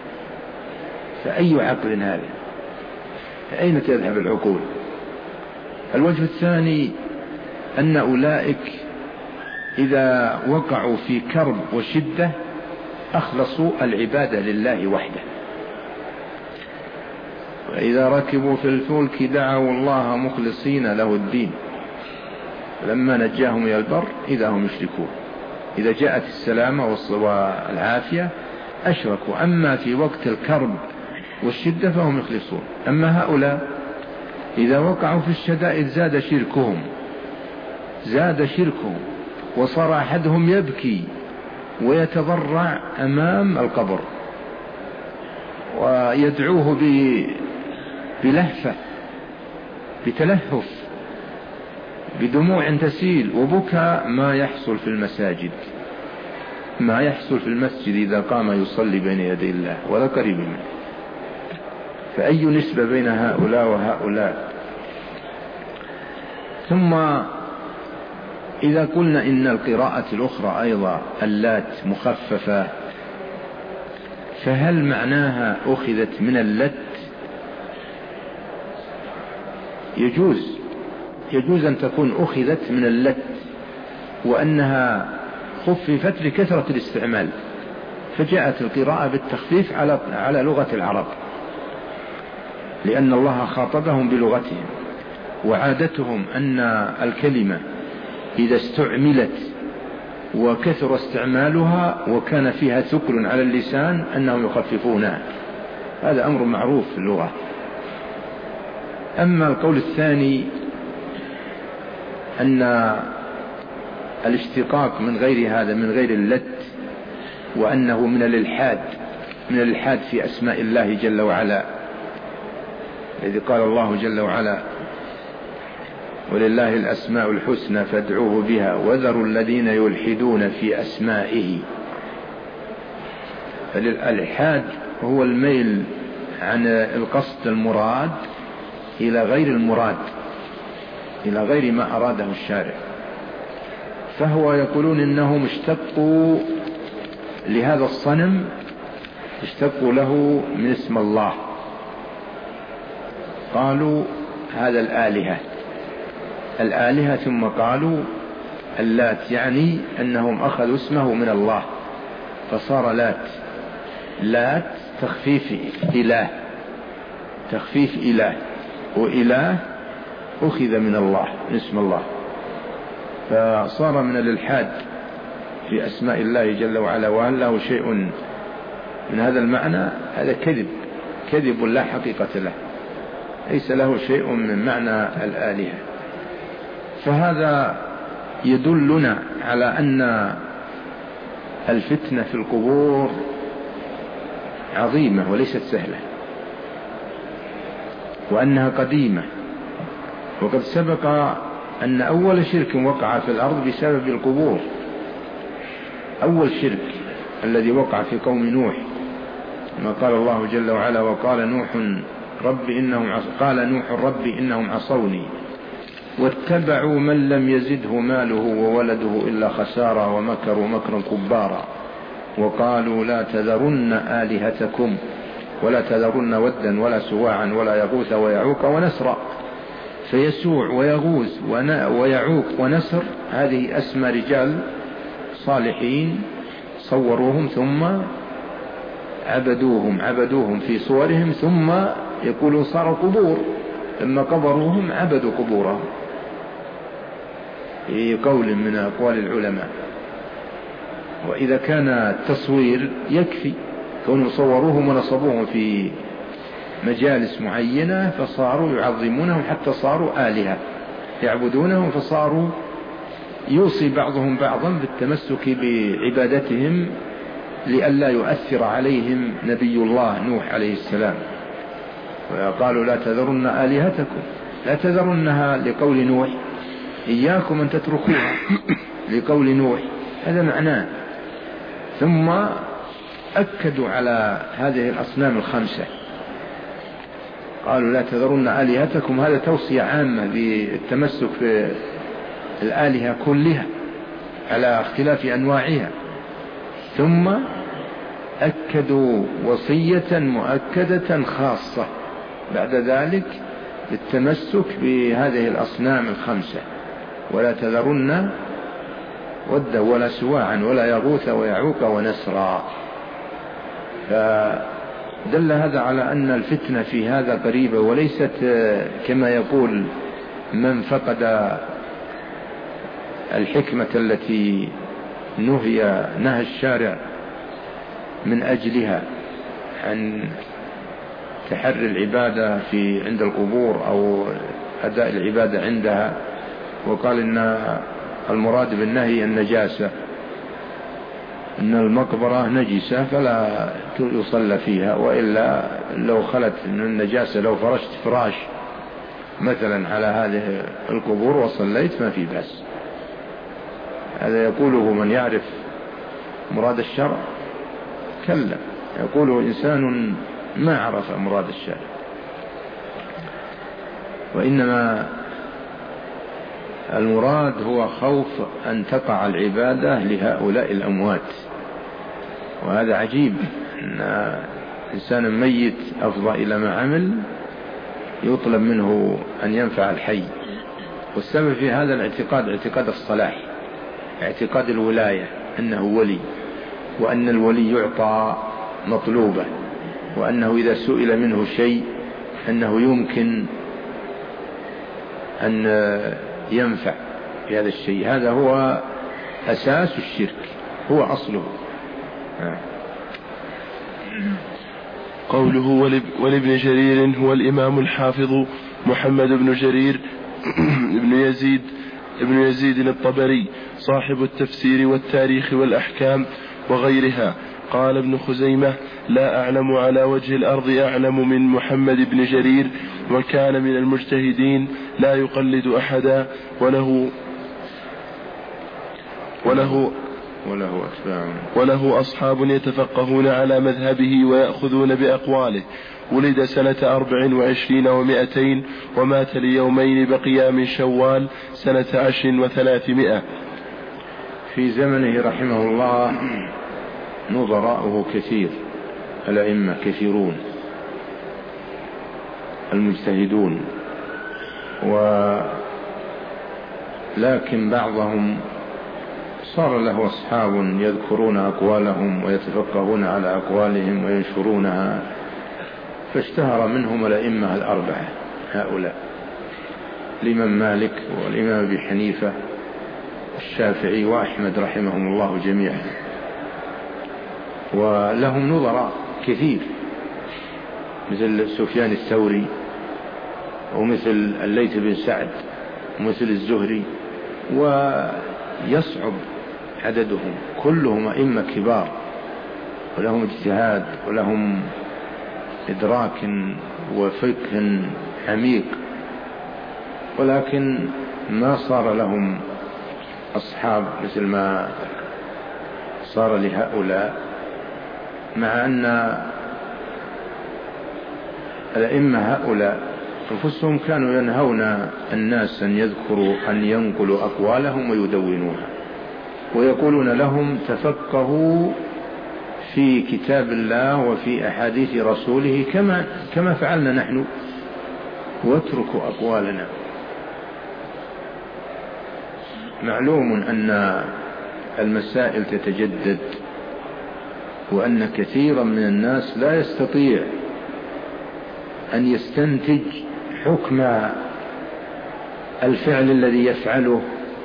Speaker 1: فأي عقل هذا؟ أين تذهب العقول؟ الوجه الثاني أن أولئك إذا وقعوا في كرب وشدة أخلصوا العبادة لله وحده، وإذا ركبوا في الفلك دعوا الله مخلصين له الدين لما نجاهم إلى البر إذا هم يشركون. إذا جاءت السلامة والعافية أشركوا، أما في وقت الكرب والشدة فهم يخلصون. أما هؤلاء إذا وقعوا في الشدائد زاد شركهم زاد شركهم وصار أحدهم يبكي ويتضرع أمام القبر ويدعوه بلهفة بتلهف بدموع تسيل وبكى، ما يحصل في المساجد، ما يحصل في المسجد إذا قام يصلي بين يدي الله ولا قريب منه. فأي نسبة بين هؤلاء وهؤلاء؟ ثم إذا قلنا إن القراءة الأخرى أيضا اللات مخففة، فهل معناها أخذت من اللت؟ يجوز يجوز أن تكون أخذت من اللت وأنها خففت لكثرة الاستعمال، فجاءت القراءة بالتخفيف على على لغة العرب، لأن الله خاطبهم بلغتهم، وعادتهم أن الكلمة إذا استعملت وكثر استعمالها وكان فيها ثقل على اللسان أنهم يخففونها، هذا أمر معروف في اللغة. أما القول الثاني أن الاشتقاق من غير هذا من غير اللت، وأنه من الإلحاد من الإلحاد في أسماء الله جل وعلا، الذي قال الله جل وعلا ولله الأسماء الحسنى فادعوه بها وذروا الذين يلحدون في أسمائه. فالإلحاد هو الميل عن القصد المراد إلى غير المراد، إلى غير ما أراده الشارع. فهو يقولون إنهم اشتقوا لهذا الصنم، اشتقوا له من اسم الله، قالوا هذا الآلهة الآلهة ثم قالوا اللات، يعني أنهم أخذوا اسمه من الله فصار لات. لات تخفيف إله، تخفيف إله، وإله أخذ من الله اسم الله، فصار من الإلحاد في أسماء الله جل وعلا. وهل له شيء من هذا المعنى؟ هذا كذب كذب لا حقيقة له، ليس له شيء من معنى الآلهة. فهذا يدلنا على أن الفتنة في القبور عظيمة وليست سهلة، وأنها قديمة. وقد سبق أن أول شرك وقع في الأرض بسبب القبور، أول شرك الذي وقع في قوم نوح، ما قال الله جل وعلا وقال نوح رب إنهم عص... قال نوح رب إنهم عصوني واتبعوا من لم يزده ماله وولده إلا خسارا ومكروا مكرا كبارا وقالوا لا تذرن آلهتكم ولا تذرن ودا ولا سواعا ولا يغوث ويعوق ونسرا. فيسوع ويغوث ويعوق ونسر هذه أسمى رجال صالحين صوروهم ثم عبدوهم عبدوهم في صورهم، ثم يقولون صاروا قبور، لما قبروهم عبدوا قبورهم، في قول من أقوال العلماء. وإذا كان التصوير يكفي، كانوا صوروهم ونصبوهم في مجالس معينة فصاروا يعظمونهم حتى صاروا آلهة يعبدونهم، فصاروا يوصي بعضهم بعضا بالتمسك بعبادتهم لئلا يؤثر عليهم نبي الله نوح عليه السلام. وقالوا لا تذرن آلهتكم، لا تذرنها لقول نوح، إياكم أن تتركوها لقول نوح، هذا معناه. ثم أكدوا على هذه الأصنام الخمسة، قالوا لا تذرن آلهتكم، هذا توصية عامة بالتمسك في الآلهة كلها على اختلاف أنواعها. ثم أكدوا وصية مؤكدة خاصة بعد ذلك بالتمسك بهذه الأصنام الخمسة، ولا تذرن ودا ولا سواعا ولا يغوث ويعوق ونسرا. فدل هذا على أن الفتنة في هذا قريبة، وليست كما يقول من فقد الحكمة التي نهي نهى الشارع من أجلها عن تحري العبادة في عند القبور أو أداء العبادة عندها، وقال إن المراد بالنهي النجاسة، إن المقبرة نجسة فلا يصلى فيها، وإلا لو خلت من النجاسة لو فرشت فراش مثلا على هذه القبور وصليت ما في بأس. هذا يقوله من يعرف مراد الشرع؟ كلا، يقوله إنسان ما عرف مراد الشرع. وإنما المراد هو خوف أن تقع العبادة لهؤلاء الأموات. وهذا عجيب أن إنسان ميت أفضى إلى ما عمل يطلب منه أن ينفع الحي. والسبب في هذا الاعتقاد اعتقاد الصلاح، اعتقاد الولاية، أنه ولي، وأن الولي يعطى مطلوبة، وأنه إذا سئل منه شيء أنه يمكن أن ينفع بهذا الشيء. هذا هو أساس الشرك، هو أصله.
Speaker 2: قوله ولابن جرير هو الإمام الحافظ محمد بن جرير ابن يزيد ابن يزيد الطبري صاحب التفسير والتاريخ والأحكام وغيرها. قال ابن خزيمة لا أعلم على وجه الأرض أعلم من محمد بن جرير، وكان من المجتهدين لا يقلد أحدا، وله وله
Speaker 1: وله أتباع
Speaker 2: وله أصحاب يتفقهون على مذهبه ويأخذون بأقواله. ولد سنة أربع وعشرين ومائتين ومات ليومين بقيا من شوال سنة عشر وثلاثمائة.
Speaker 1: في زمنه رحمه الله نظراؤه كثير، الأئمة كثيرون المجتهدون، ولكن بعضهم صار له أصحاب يذكرون أقوالهم ويتفقهون على أقوالهم وينشرونها، فاشتهر منهم الأئمة الأربعة هؤلاء: الإمام مالك والإمام أبي حنيفة الشافعي وأحمد رحمهم الله جميعا. ولهم نظراء كثير مثل سفيان الثوري ومثل الليث بن سعد ومثل الزهري، ويصعب عددهم، كلهم أئمة كبار ولهم اجتهاد ولهم إدراك وفقه عميق، ولكن ما صار لهم أصحاب مثل ما صار لهؤلاء، مع أن الأئمة هؤلاء أنفسهم كانوا ينهون الناس أن يذكروا أن ينقلوا أقوالهم ويدونوها، ويقولون لهم تفقهوا في كتاب الله وفي أحاديث رسوله كما كما فعلنا نحن، واتركوا أقوالنا. معلوم أن المسائل تتجدد، وأن كثيرا من الناس لا يستطيع أن يستنتج حكم الفعل الذي يفعله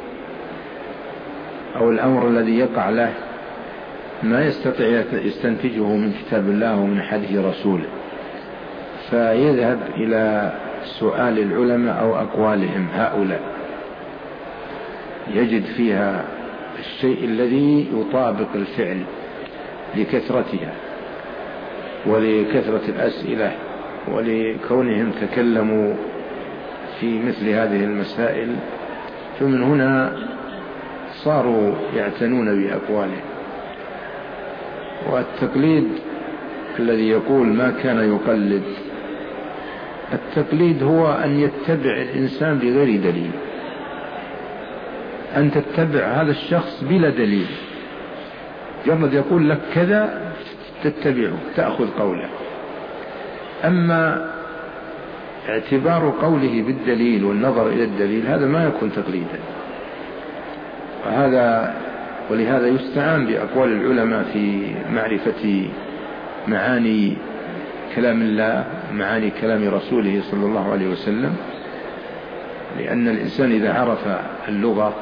Speaker 1: أو الأمر الذي يقع له، ما يستطيع يستنتجه من كتاب الله ومن حديث رسوله، فيذهب إلى سؤال العلماء أو أقوالهم هؤلاء، يجد فيها الشيء الذي يطابق الفعل لكثرتها ولكثرة الأسئلة ولكونهم تكلموا في مثل هذه المسائل، فمن هنا صاروا يعتنون بأقوالهم. والتقليد الذي يقول ما كان يقلد، التقليد هو أن يتبع الإنسان بغير دليل، أن تتبع هذا الشخص بلا دليل، جرد يقول لك كذا تتبعه تأخذ قوله. أما اعتبار قوله بالدليل والنظر إلى الدليل هذا ما يكون تقليدا، وهذا ولهذا يستعان بأقوال العلماء في معرفة معاني كلام الله، معاني كلام رسوله صلى الله عليه وسلم، لأن الإنسان إذا عرف اللغة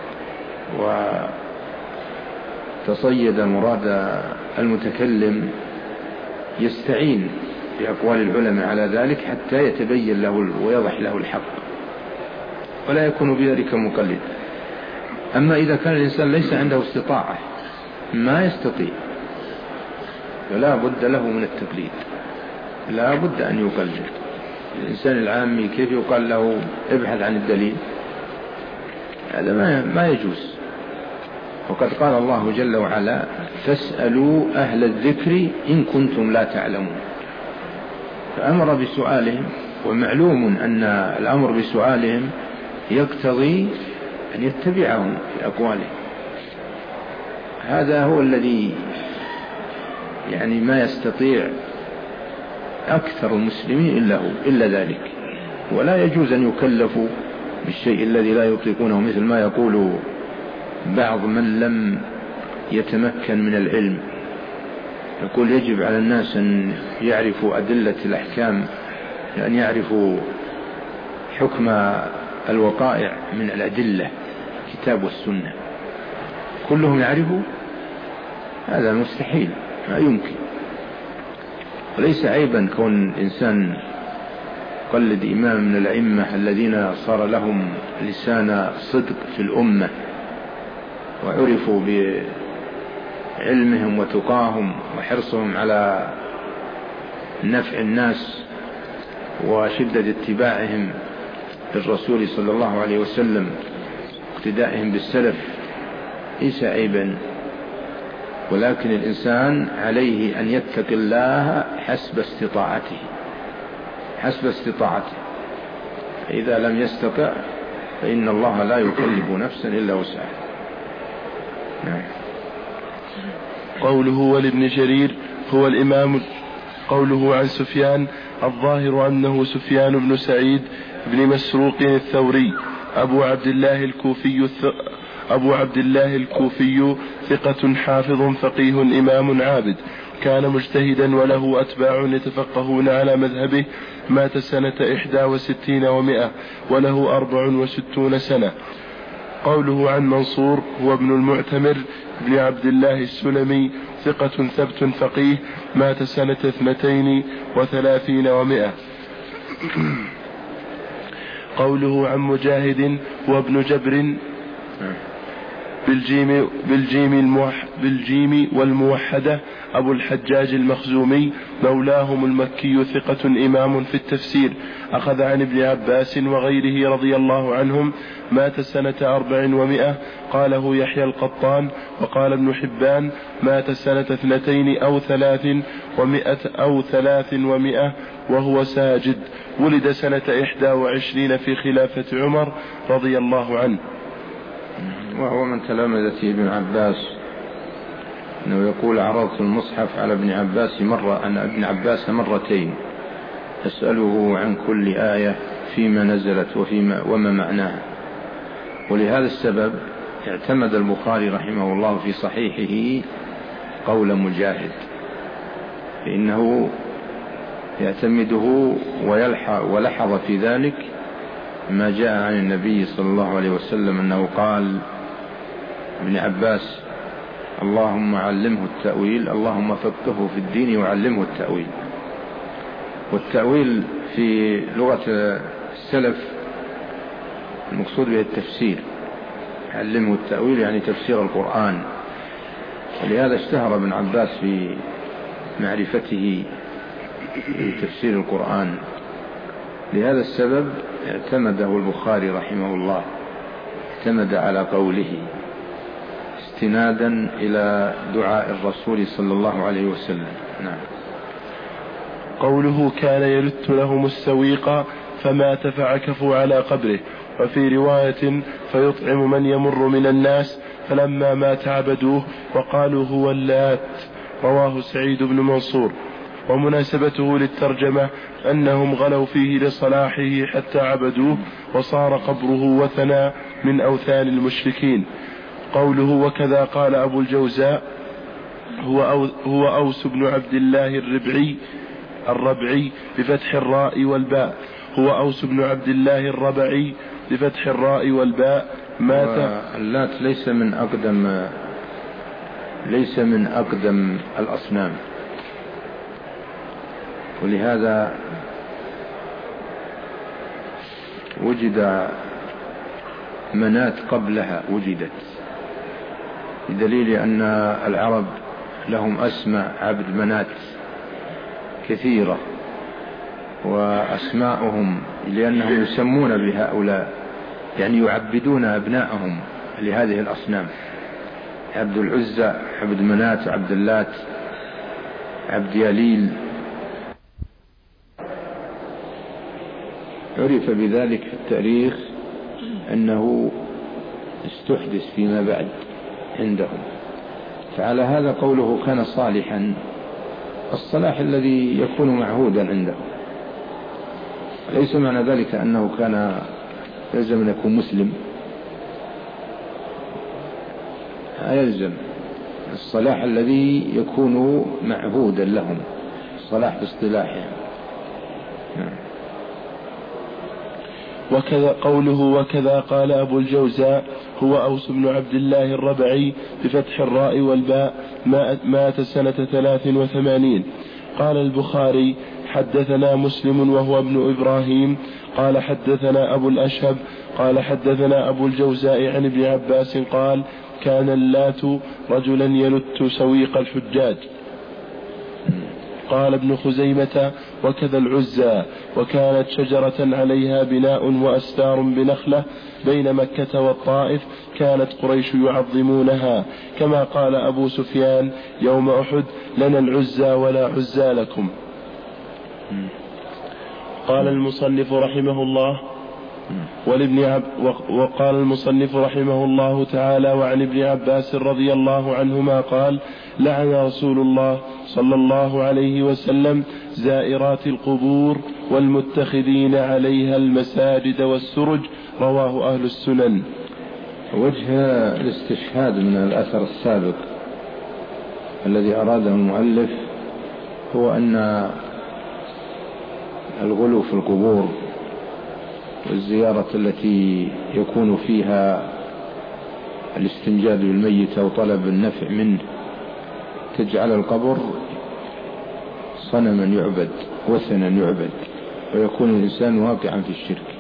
Speaker 1: وتصيد مراد المتكلم يستعين بأقوال العلماء على ذلك حتى يتبين له ويضح له الحق، ولا يكون بذلك مقلد. أما إذا كان الإنسان ليس عنده استطاعة ما يستطيع، فلا بد له من التقليد، لا بد أن يقلد. الإنسان العامي كيف يقال له ابحث عن الدليل؟ هذا ما يجوز. وقد قال الله جل وعلا فاسألوا أهل الذكر إن كنتم لا تعلمون، فأمر بسؤالهم، ومعلوم أن الأمر بسؤالهم يقتضي أن يتبعهم في أقوالهم. هذا هو الذي يعني ما يستطيع أكثر المسلمين إلا هو إلا ذلك، ولا يجوز أن يكلفوا بالشيء الذي لا يطيقونه، مثل ما يقول بعض من لم يتمكن من العلم، يقول يجب على الناس أن يعرفوا أدلة الأحكام، أن يعرفوا حكم الوقائع من الأدلة كتاب والسنة، كلهم يعرفوا؟ هذا مستحيل، ما يمكن. وليس عيبا كون الإنسان قلد إمام من الأئمة الذين صار لهم لسان صدق في الأمة وعرفوا بعلمهم وتقاهم وحرصهم على نفع الناس وشدة اتباعهم للرسول صلى الله عليه وسلم اقتدائهم بالسلف، ليس عيبا. ولكن الإنسان عليه أن يتقي الله حسب استطاعته، حسب استطاعته، إذا لم يستطع فإن الله لا يكلف نفسا إلا وسعها. نعم.
Speaker 2: قوله ولابن جرير هو الإمام. قوله عن سفيان الظاهر أنه سفيان بن سعيد بن مسروق الثوري أبو عبد الله الكوفي أبو عبد الله الكوفي ثقة حافظ فقيه إمام عابد، كان مجتهدا وله أتباع يتفقهون على مذهبه، مات سنة إحدى وستين ومئة وله أربع وستون سنة. قوله عن منصور هو ابن المعتمر بن عبد الله السلمي ثقة ثبت فقيه، مات سنة اثنتين وثلاثين ومئة. قوله عن مجاهد هو ابن جبر بالجيم, بالجيم, الموح بالجيم والموحدة أبو الحجاج المخزومي مولاهم المكي ثقة إمام في التفسير، أخذ عن ابن عباس وغيره رضي الله عنهم، مات سنة أربع ومئة، قاله يحيى القطان. وقال ابن حبان مات سنة اثنتين أو ثلاث ومئة أو ثلاث ومئة وهو ساجد، ولد سنة إحدى وعشرين في خلافة عمر رضي الله عنه.
Speaker 1: وهو من تلامذة ابن عباس، أنه يقول عرضت المصحف على ابن عباس مرة عن ابن عباس مرتين أسأله عن كل آية فيما نزلت وفيما وما معناها. ولهذا السبب اعتمد البخاري رحمه الله في صحيحه قول مجاهد، فإنه يعتمده ولحظ في ذلك ما جاء عن النبي صلى الله عليه وسلم أنه قال ابن عباس اللهم علمه التأويل، اللهم فقهه في الدين وعلمه التأويل. والتأويل في لغة السلف المقصود به التفسير، علمه التأويل يعني تفسير القرآن. ولهذا اشتهر ابن عباس في معرفته بتفسير القرآن. لهذا السبب اعتمده البخاري رحمه الله، اعتمد على قوله استنادا إلى دعاء الرسول صلى الله عليه وسلم. نعم.
Speaker 2: قوله كان يلت لهم السويق فمات فعكفوا على قبره. وفي رواية فيطعم من يمر من الناس، فلما مات عبدوه وقالوا هو اللات، رواه سعيد بن منصور. ومناسبته للترجمة أنهم غلوا فيه لصلاحه حتى عبدوه وصار قبره وثنا من أوثان المشركين. قوله وكذا قال أبو الجوزاء هو, أو هو أوس بن عبد الله الربعي الربعي بفتح الراء والباء هو أوس بن عبد الله الربعي بفتح الراء والباء. مات.
Speaker 1: اللات ليس من أقدم ليس من أقدم الأصنام، ولهذا وجد منات قبلها وجدت، بدليل أن العرب لهم أسماء عبد منات كثيرة، وأسماءهم لأنهم يسمون بهؤلاء، يعني يعبدون أبنائهم لهذه الأصنام، عبد العزى، عبد منات، عبد اللات، عبد يليل. عرف بذلك في التاريخ أنه استحدث فيما بعد عندهم. فعلى هذا قوله كان صالحا، الصلاح الذي يكون معهودا عنده، ليس معنى ذلك أنه كان يلزم أن يكون مسلم، يلزم الصلاح الذي يكون معهودا لهم، الصلاح باصطلاحهم.
Speaker 2: وكذا قوله وكذا قال أبو الجوزاء هو أوس بن عبد الله الربعي بفتح الراء والباء، مات سنة ثلاث وثمانين. قال البخاري حدثنا مسلم وهو ابن إبراهيم قال حدثنا أبو الأشهب قال حدثنا أبو الجوزاء عن ابن عباس قال كان اللات رجلا يلت سويق الحجاج. قال ابن خزيمة وكذا العزى، وكانت شجرة عليها بناء وأستار بنخلة بين مكة والطائف، كانت قريش يعظمونها، كما قال أبو سفيان يوم أحد لنا العزى ولا عزى لكم. قال المصنف رحمه الله ولابن عب وقال المصنف رحمه الله تعالى وعن ابن عباس رضي الله عنهما قال لعن رسول الله صلى الله عليه وسلم زائرات القبور والمتخذين عليها المساجد والسرج، رواه أهل السنن.
Speaker 1: وجه الاستشهاد من الأثر السابق الذي أراده المؤلف هو أن الغلو في القبور والزيارة التي يكون فيها الاستنجاد بالميت أو طلب النفع منه تجعل القبر صنما يعبد، وثنا يعبد، ويكون الإنسان واقعا في الشرك.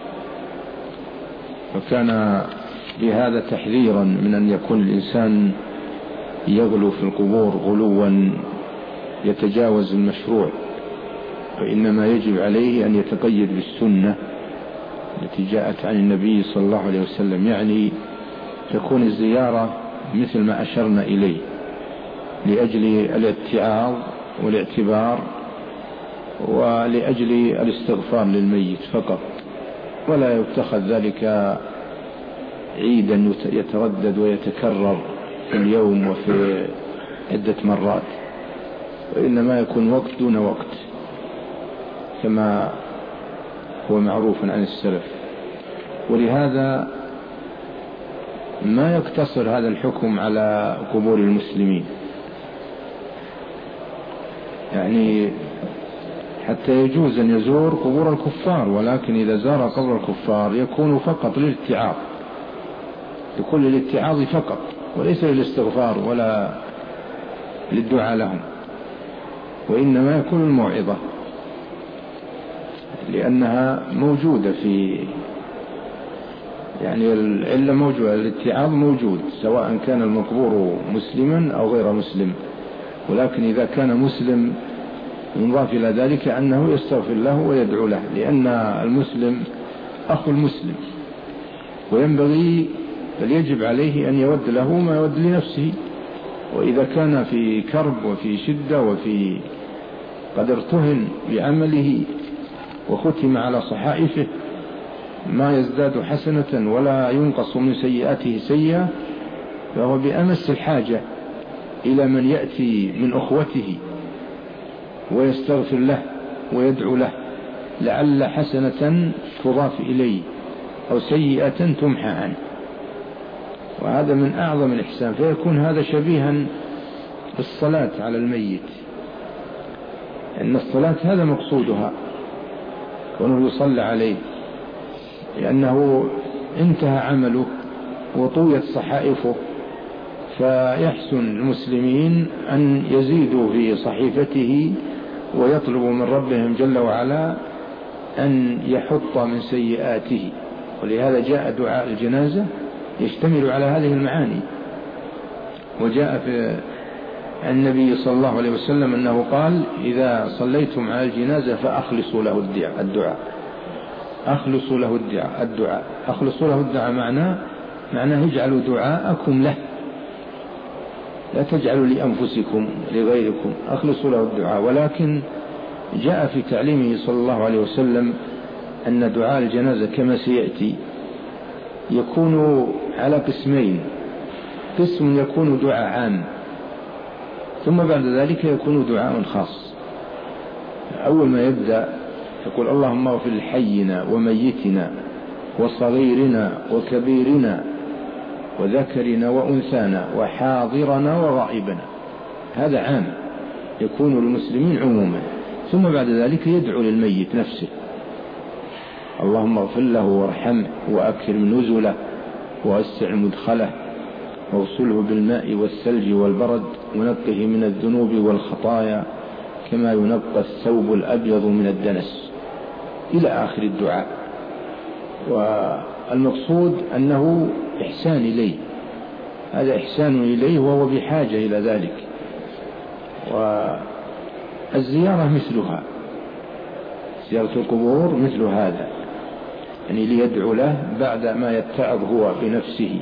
Speaker 1: وكان بهذا تحذيرا من أن يكون الإنسان يغلو في القبور غلوا يتجاوز المشروع، وإنما يجب عليه أن يتقيد بالسنة التي جاءت عن النبي صلى الله عليه وسلم، يعني تكون الزيارة مثل ما أشرنا إليه لأجل الاتعاظ والاعتبار ولأجل الاستغفار للميت فقط، ولا يتخذ ذلك عيدا يتردد ويتكرر في اليوم وفي عدة مرات، وإنما يكون وقت دون وقت كما هو معروف عن السلف. ولهذا ما يقتصر هذا الحكم على قبور المسلمين، يعني حتى يجوز أن يزور قبور الكفار، ولكن إذا زار قبر الكفار يكون فقط للاتعاظ، يكون للاتعاظ فقط وليس للاستغفار ولا للدعاء لهم، وإنما يكون الموعظة، لأنها موجودة في يعني العلة موجودة، الاتعاظ موجود سواء كان المقبور مسلما أو غير مسلم، ولكن إذا كان مسلم ينضاف إلى ذلك أنه يستغفر له ويدعو له، لأن المسلم أخو المسلم، وينبغي بل يجب عليه أن يود له ما يود لنفسه، وإذا كان في كرب وفي شدة وفي قد ارتهن بعمله وختم على صحائفه ما يزداد حسنة ولا ينقص من سيئاته سيئة، فهو بأمس الحاجة إلى من يأتي من أخوته ويستغفر له ويدعو له لعل حسنة تضاف إليه أو سيئة تمحى عنه، وهذا من أعظم الإحسان. فيكون هذا شبيها بالصلاة على الميت، إن الصلاة هذا مقصودها وأنه يصلى عليه، لأنه انتهى عمله وطويت صحائفه، فيحسن المسلمين أن يزيدوا في صحيفته ويطلبوا من ربهم جل وعلا أن يحط من سيئاته. ولهذا جاء دعاء الجنازة يشتمل على هذه المعاني، وجاء في النبي صلى الله عليه وسلم أنه قال: إذا صليتم على الجنازة فأخلصوا له الدعاء، أخلصوا له الدعاء الدعاء أخلصوا له الدعاء معناه معناه اجعلوا دعاءكم له، لا تجعلوا لأنفسكم لغيركم، أخلصوا له الدعاء. ولكن جاء في تعليمه صلى الله عليه وسلم أن دعاء الجنازة كما سيأتي يكون على قسمين: قسم يكون دعاء عام، ثم بعد ذلك يكون دعاء خاص. أول ما يبدأ يقول: اللهم اغفر لحينا وميتنا وصغيرنا وكبيرنا وذكرنا وأنثانا وحاضرنا وغائبنا. هذا عام يكون للمسلمين عموما. ثم بعد ذلك يدعو للميت نفسه: اللهم اغفر له وارحمه وأكرم نزله ووسع مدخله واغسله بالماء والثلج والبرد ونقه من الذنوب والخطايا كما ينقى الثوب الأبيض من الدنس، إلى آخر الدعاء. والمقصود أنه إحسان إليه، هذا إحسان إليه وهو بحاجة إلى ذلك. والزيارة مثلها، زيارة القبور مثل هذا، يعني ليدعو له بعد ما يتعظ هو بنفسه.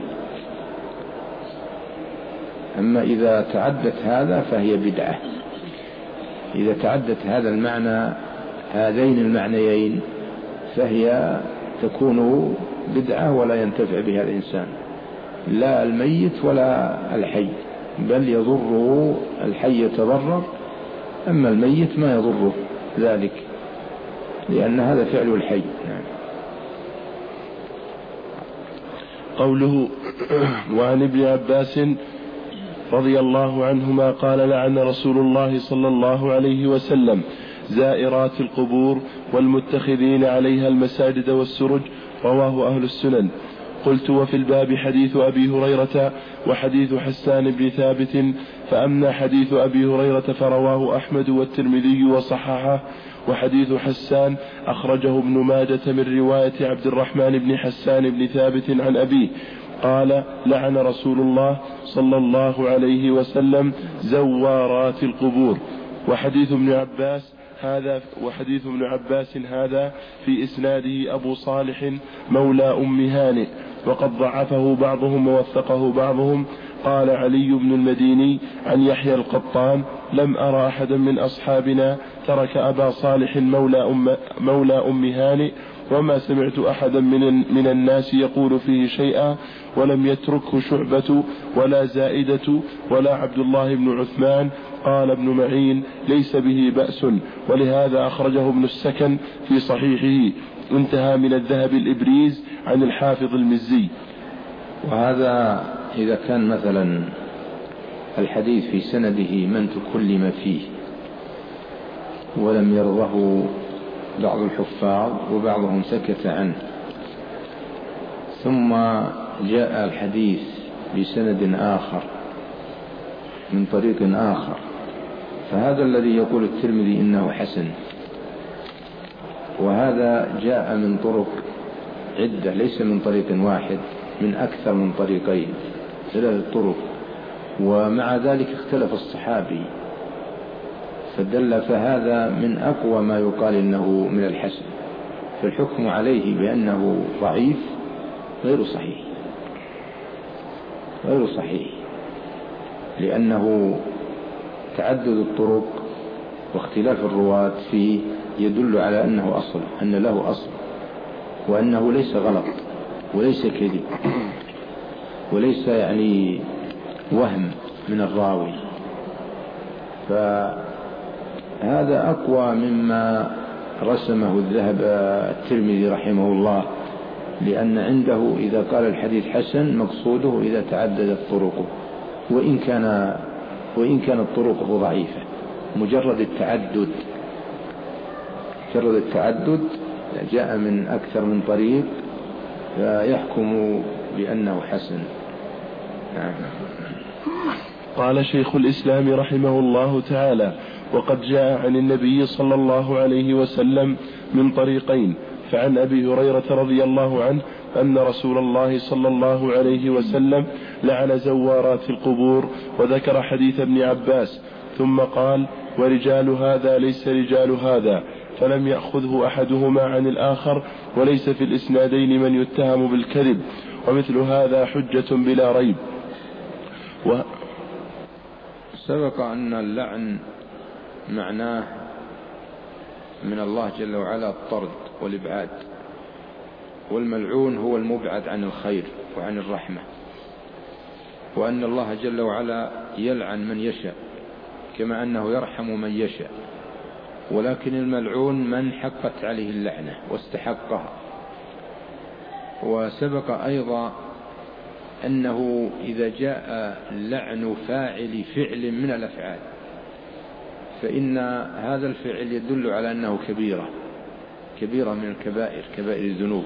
Speaker 1: أما إذا تعدت هذا فهي بدعة، إذا تعدت هذا المعنى هذين المعنيين فهي تكون بدعة ولا ينتفع بها الإنسان، لا الميت ولا الحي، بل يضره الحي يتضرر، أما الميت ما يضره ذلك، لأن هذا فعل الحي. نعم.
Speaker 2: قوله: وعن ابن عباس رضي الله عنهما قال: لعن رسول الله صلى الله عليه وسلم زائرات القبور والمتخذين عليها المساجد والسرج. رواه أهل السنن. قلت: وفي الباب حديث أبي هريرة وحديث حسان بن ثابت، فأما حديث أبي هريرة فرواه أحمد والترمذي وصححه، وحديث حسان أخرجه ابن ماجة من رواية عبد الرحمن بن حسان بن ثابت عن أبيه قال: لعن رسول الله صلى الله عليه وسلم زوارات القبور. وحديث ابن عباس هذا وحديث ابن عباس هذا في إسناده أبو صالح مولى أم هانئ، وقد ضعفه بعضهم ووثقه بعضهم. قال علي بن المديني عن يحيى القطان: لم أرى أحدا من أصحابنا ترك أبا صالح مولى أم, مولى أم هانئ، وما سمعت أحدا من, من الناس يقول فيه شيئا، ولم يتركه شعبة ولا زائدة ولا عبد الله بن عثمان. قال ابن معين: ليس به بأس، ولهذا أخرجه ابن السكن في صحيحه. انتهى من الذهب الإبريز عن الحافظ المزي.
Speaker 1: وهذا إذا كان مثلا الحديث في سنده من تكلم فيه ولم يرضه بعض الحفاظ وبعضهم سكت عنه، ثم جاء الحديث بسند آخر من طريق آخر، فهذا الذي يقول الترمذي إنه حسن، وهذا جاء من طرق عدة ليس من طريق واحد، من أكثر من طريقين، ثلاثة طرق، ومع ذلك اختلف الصحابي فدل، فهذا من أقوى ما يقال إنه من الحسن، فالحكم عليه بأنه ضعيف غير صحيح غير صحيح لأنه تعدد الطرق واختلاف الرواة فيه يدل على أنه أصل، أن له أصل، وأنه ليس غلط وليس كذب وليس يعني وهم من الراوي، فهذا أقوى مما رسمه الذهب الترمذي رحمه الله، لأن عنده إذا قال الحديث حسن مقصوده إذا تعددت طرقه، وإن كان وإن كانت طرقه ضعيفة، مجرد التعدد مجرد التعدد جاء من أكثر من طريق فيحكم بأنه حسن. نعم.
Speaker 2: قال شيخ الإسلام رحمه الله تعالى: وقد جاء عن النبي صلى الله عليه وسلم من طريقين، فعن أبي هريرة رضي الله عنه أن رسول الله صلى الله عليه وسلم لعن زوارات القبور، وذكر حديث ابن عباس، ثم قال: ورجال هذا ليس رجال هذا، فلم يأخذه أحدهما عن الآخر، وليس في الإسنادين من يتهم بالكذب، ومثل هذا حجة بلا ريب. و...
Speaker 1: سبق أن اللعن معناه من الله جل وعلا الطرد والإبعاد، والملعون هو المبعد عن الخير وعن الرحمة، وأن الله جل وعلا يلعن من يشاء كما أنه يرحم من يشاء، ولكن الملعون من حقت عليه اللعنة واستحقها. وسبق أيضا أنه إذا جاء لعن فاعل فعل من الأفعال فإن هذا الفعل يدل على أنه كبيرة كبيرة من الكبائر، كبائر الذنوب،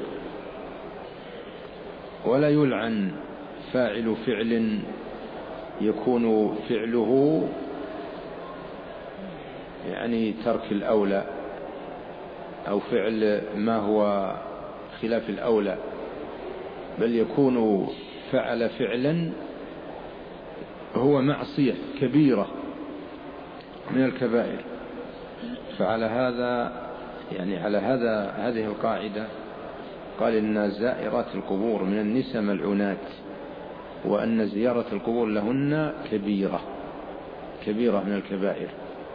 Speaker 1: ولا يلعن فاعل فعل يكون فعله يعني ترك الأولى أو فعل ما هو خلاف الأولى، بل يكون فعل فعلا هو معصية كبيرة من الكبائر. فعلى هذا يعني على هذا هذه القاعدة قال إن زائرات القبور من النساء ملعونات، وأن زيارة القبور لهن كبيرة كبيرة من الكبائر،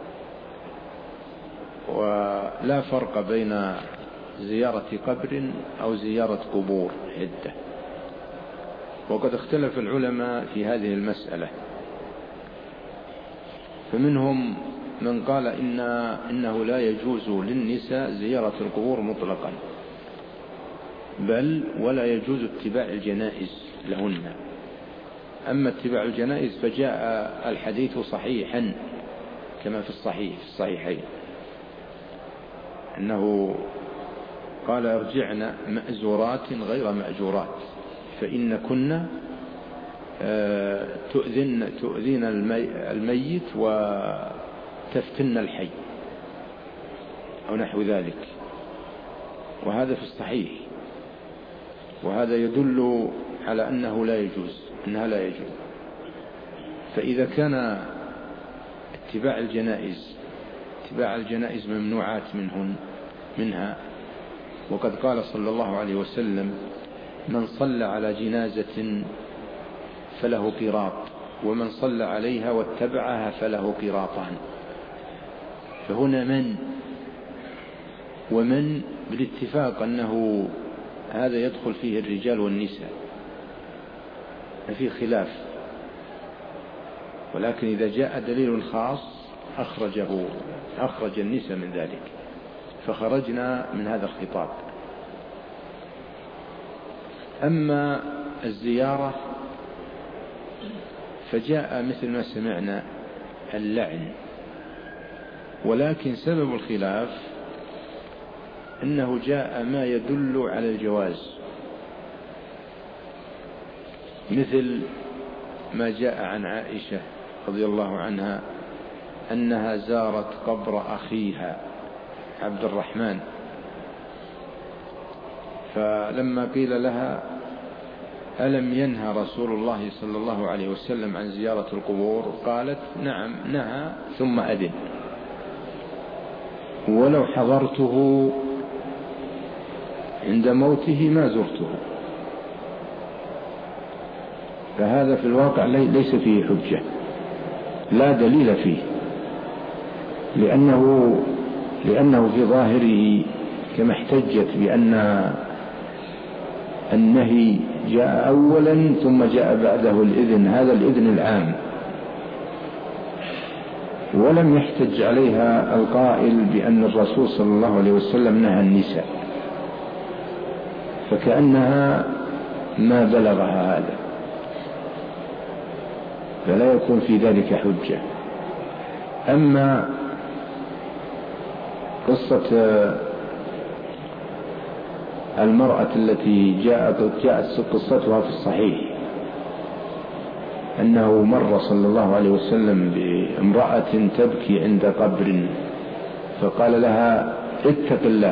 Speaker 1: ولا فرق بين زيارة قبر أو زيارة قبور عدة. وقد اختلف العلماء في هذه المسألة، فمنهم من قال إن إنه لا يجوز للنساء زيارة القبور مطلقا، بل ولا يجوز اتباع الجنائز لهن. أما اتباع الجنائز فجاء الحديث صحيحا كما في الصحيح في الصحيحين أنه قال: ارجعن مأزورات غير مأجورات، فإن كنا تؤذن تؤذين الميت وتفتن الحي أو نحو ذلك. وهذا في الصحيح، وهذا يدل على أنه لا يجوز، أنها لا يجوز. فإذا كان اتباع الجنائز اتباع الجنائز ممنوعات منهن منها. وقد قال صلى الله عليه وسلم: من صلى على جنازة فله قيراط، ومن صلى عليها واتبعها فله قيراطان. فهنا من ومن بالاتفاق أنه هذا يدخل فيه الرجال والنساء، ففي خلاف، ولكن إذا جاء دليل خاص أخرجه أخرج النساء من ذلك، فخرجنا من هذا الخطاب. أما الزيارة فجاء مثل ما سمعنا اللعن، ولكن سبب الخلاف أنه جاء ما يدل على الجواز، مثل ما جاء عن عائشة رضي الله عنها أنها زارت قبر أخيها عبد الرحمن، فلما قيل لها: ألم ينهى رسول الله صلى الله عليه وسلم عن زيارة القبور؟ قالت: نعم نهى ثم أذن، ولو حضرته عند موته ما زرته. فهذا في الواقع ليس فيه حجة، لا دليل فيه، لأنه لأنه في ظاهره كما احتجت بأن النهي جاء أولا ثم جاء بعده الإذن، هذا الإذن العام، ولم يحتج عليها القائل بأن الرسول صلى الله عليه وسلم نهى النساء، فكأنها ما بلغها هذا، فلا يكون في ذلك حجة. أما قصة المرأة التي جاءت جاءت قصتها في الصحيح أنه مر صلى الله عليه وسلم بامرأة تبكي عند قبر، فقال لها: اتق الله،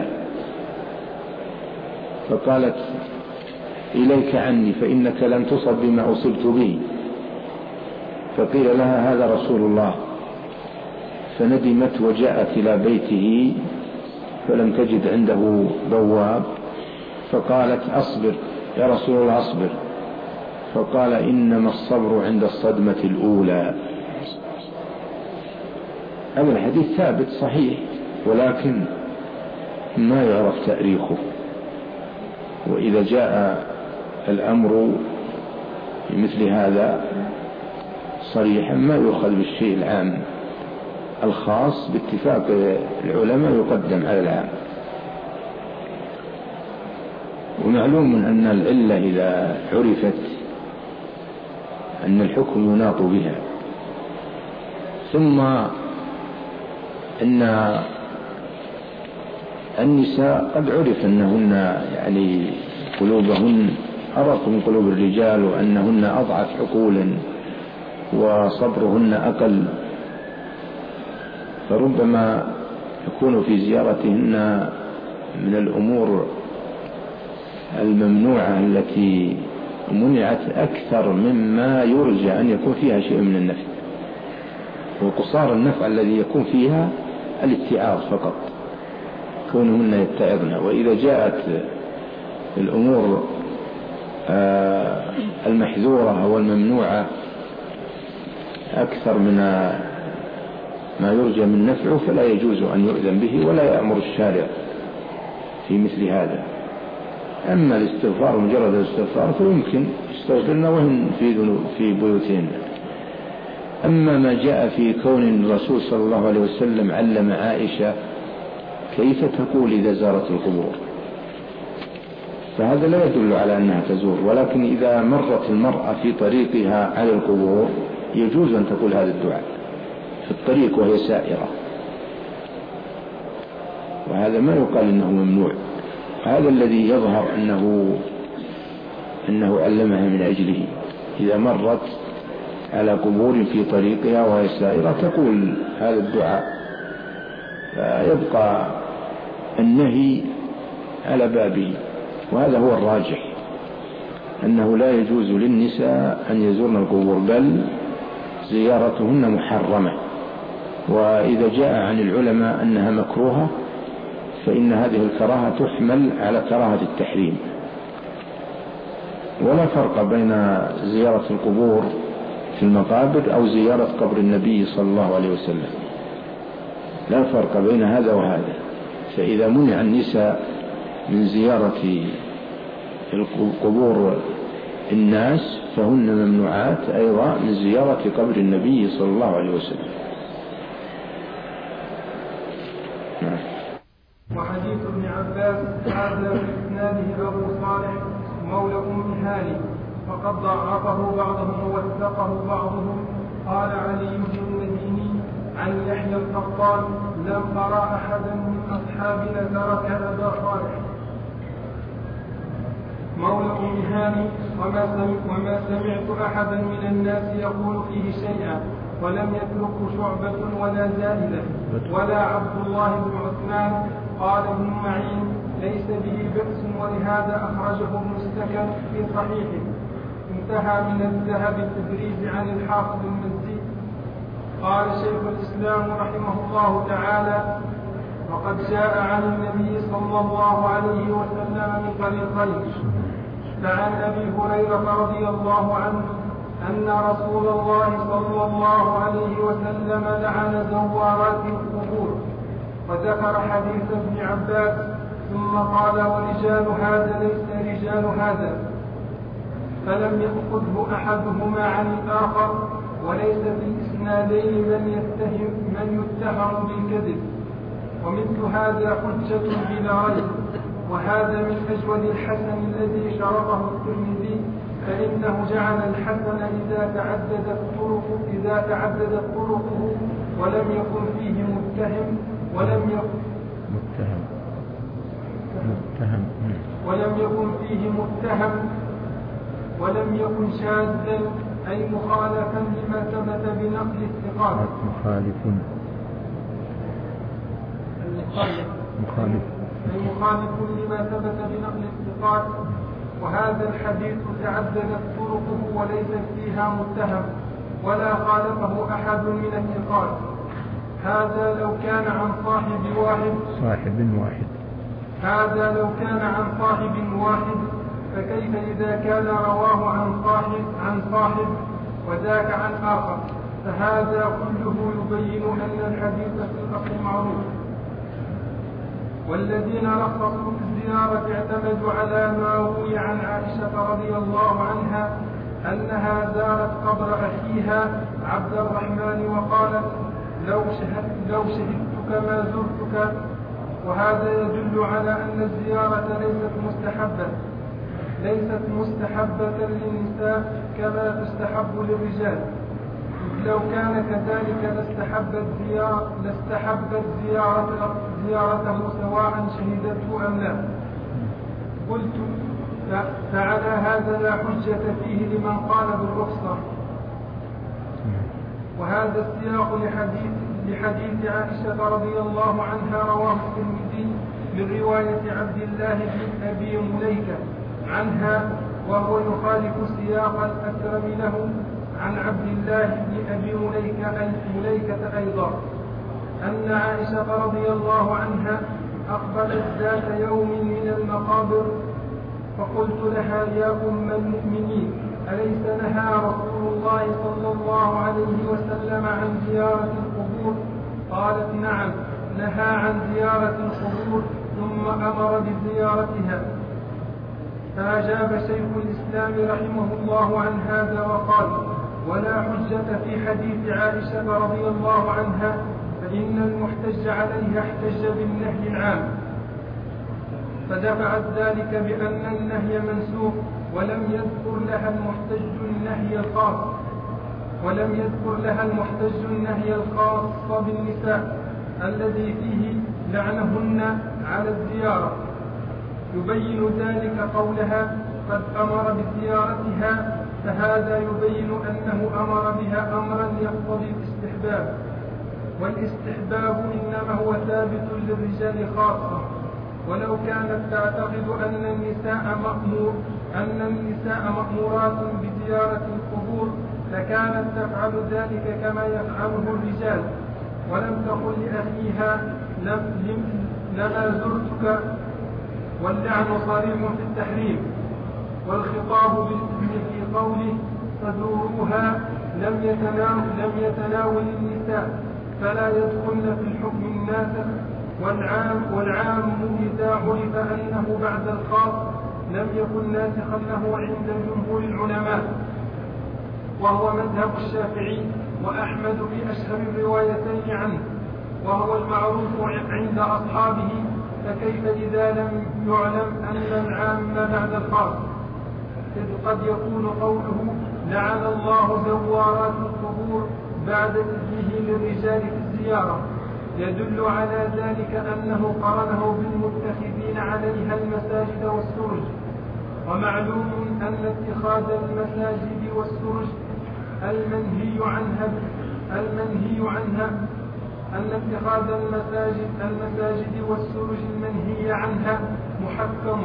Speaker 1: فقالت: إليك عني فإنك لن تصب بما أصبت به. فقيل لها: هذا رسول الله، فندمت وجاءت إلى بيته فلم تجد عنده بواب، فقالت: أصبر يا رسول الله أصبر، فقال: إنما الصبر عند الصدمة الأولى. هذا الحديث ثابت صحيح، ولكن ما يعرف تاريخه، وإذا جاء الأمر مثل هذا صريحا ما يؤخذ بالشيء العام، الخاص باتفاق العلماء يقدم على العام. ومعلوم أن العلة إذا عرفت أن الحكم يناط بها. ثم أن النساء قد عرف أنهن يعني قلوبهن أرق من قلوب الرجال، وأنهن أضعف عقولا وصبرهن أقل، فربما يكون في زيارتهن من الأمور الممنوعة التي منعت أكثر مما يرجى أن يكون فيها شيء من النفع، وقصار النفع الذي يكون فيها الاتعاظ فقط، كونهن يتعظن. وإذا جاءت الأمور المحذورة أو الممنوعة أكثر من ما يرجى من نفعه فلا يجوز أن يؤذن به، ولا يأمر الشارع في مثل هذا. أما الاستغفار مجرد الاستغفار فيمكن يستغفرن وهن في في بيوتهن. أما ما جاء في كون الرسول صلى الله عليه وسلم علم عائشة كيف تقول إذا زارت القبور، فهذا لا يدل على أنها تزور، ولكن إذا مرت المرأة في طريقها على القبور يجوز أن تقول هذا الدعاء في الطريق وهي سائرة، وهذا ما يقال إنه ممنوع. هذا الذي يظهر أنه أنه علمها من أجله، إذا مرت على قبور في طريقها وهي سائرة تقول هذا الدعاء، فيبقى النهي على بابه. وهذا هو الراجح، أنه لا يجوز للنساء أن يزورن القبور، بل زيارتهن محرمة وإذا جاء عن العلماء أنها مكروهة فإن هذه الكراهة تحمل على كراهة التحريم. ولا فرق بين زيارة القبور في المقابر أو زيارة قبر النبي صلى الله عليه وسلم، لا فرق بين هذا وهذا. فإذا منع النساء من زيارة القبور الناس فهن ممنوعات أيضا من زيارة قبر النبي صلى الله عليه وسلم. نعم.
Speaker 3: وحديث ابن عباس هذا في إسناده أبو صالح مولى أم هاني، فقد ضعفه بعضهم ووثقه بعضهم. قال علي بن المديني عن يحيى القطان: لم أرى أحدا من أصحابنا ترك أبا صالح مولى أم هاني، وما سمعت, وما سمعت أحدا من الناس يقول فيه شيئا، ولم يترك شعبة ولا زائدة ولا عبد الله بن عثمان. قال ابن معين: ليس به بأس، ولهذا أخرجه ابن السكن في صحيحه. انتهى من الذهب التبريز عن الحافظ المزي. قال شيخ الإسلام رحمه الله تعالى: وقد جاء عن النبي صلى الله عليه وسلم من طريقين. فعن أبي هريرة رضي الله عنه أن رسول الله صلى الله عليه وسلم لعن زوارات القبور، وذكر حديث ابن عباس، ثم قال: ورجال هذا ليس رجال هذا، فلم يأخذه أحدهما عن الآخر، وليس في الإسنادين من يتهم, من يتهم بالكذب، ومثل هذا حجة بلا ريب. وهذا من أجود الحسن الذي شرطه الترمذي، فإنه جعل الحسن إذا تعددت طرقه إذا تعددت طرقه ولم يكن فيه متهم ولم يكن
Speaker 1: متهم متهم
Speaker 3: ولم يكن فيه متهم ولم يكن شاذا، أي مخالفا لما ثبت بنقل الثقات.
Speaker 1: مخالف مخالف
Speaker 3: أي مخالف لما ثبت بنقل الثقات. وهذا الحديث تعددت طرقه وليس فيها متهم ولا خالفه أحد من الثقات. هذا لو كان عن صاحب واحد
Speaker 1: صاحب واحد
Speaker 3: هذا لو كان عن صاحب واحد فكيف إذا كان رواه عن صاحب عن صاحب وذاك عن آخر؟ فهذا كله يبين أن الحديث في الأصل معروف. والذين رخصوا في الزيارة اعتمدوا على ما روي عن عائشة رضي الله عنها أنها زارت قبر أخيها عبد الرحمن وقالت: لو شهدت لو شهدتك ما زرتك. وهذا يدل على أن الزيارة ليست مستحبة ليست مستحبة للنساء كما تستحب للرجال. لو كان كذلك لاستحبت زيارة لاستحبت زيارة زيارته سواء شهدته أم لا. قلت: فعلى هذا لا حجة فيه لمن قال بالرخصة. وهذا السياق لحديث لحديث عائشة رضي الله عنها رواه الترمذي من رواية عبد الله بن أبي مليكة عنها، وهو يخالف سياق الأكرم له عن عبد الله بن أبي مليكة, مليكة أيضا، أن عائشة رضي الله عنها أقبلت ذات يوم من المقابر، فقلت لها: يا أم المؤمنين، أليس نهى رسول الله صلى الله عليه وسلم عن زيارة القبور؟ قالت: نعم، نهى عن زيارة القبور ثم أمر بزيارتها. فأجاب شيخ الإسلام رحمه الله عن هذا وقال: ولا حجة في حديث عائشة رضي الله عنها، فإن المحتج عليها احتج بالنهي العام، فدفعت ذلك بأن النهي منسوخ، ولم يذكر لها المحتج النهي الخاص ولم يذكر لها المحتج النهي الخاص بالنساء الذي فيه لعنهن على الزيارة. يبين ذلك قولها: قد أمر بزيارتها، فهذا يبين أنه أمر بها أمرا يقتضي الاستحباب، والاستحباب إنما هو ثابت للرجال خاصة. ولو كانت تعتقد أن النساء مأمور أن النساء مأمورات بزيارة القبور لكانت تفعل ذلك كما يفعله الرجال، ولم تقل لأخيها لما زرتك، واللعن صريح في التحريم. والخطاب بالإذن في قوله فزوروها لم يتناول, لم يتناول النساء فلا يدخلن في الحكم الناسخ، والعام, والعام إذا عرف أنه بعد الخاص لم يكن ناسخا له عند جمهور العلماء، وهو مذهب الشافعي وأحمد في أشهر الروايتين عنه، وهو المعروف عند أصحابه. فكيف إذا لم يعلم أن العام بعد الخاص؟ إذ قد يكون قوله لعن الله زوارات القبور بعد إذنه للرجال في الزيارة يدل على ذلك أنه قرنه بالمتخذين عليها المساجد والسرج. ومعلوم أن اتخاذ المساجد والسرج المنهي عنها المنهي عنها أن اتخاذ المساجد المساجد والسرج المنهي عنها محكم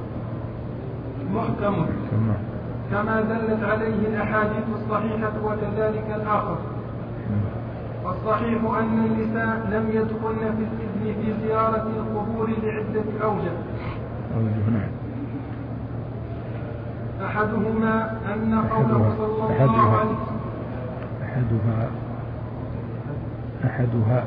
Speaker 3: محكم كما دلت عليه الأحاديث الصحيحة وكذلك الآخر. والصحيح أن النساء لم يدخلن في الإذن في زيارة القبور لعدة أوجه. أحدهما أن قوله صلى الله عليه وسلم
Speaker 4: أحدها أحدها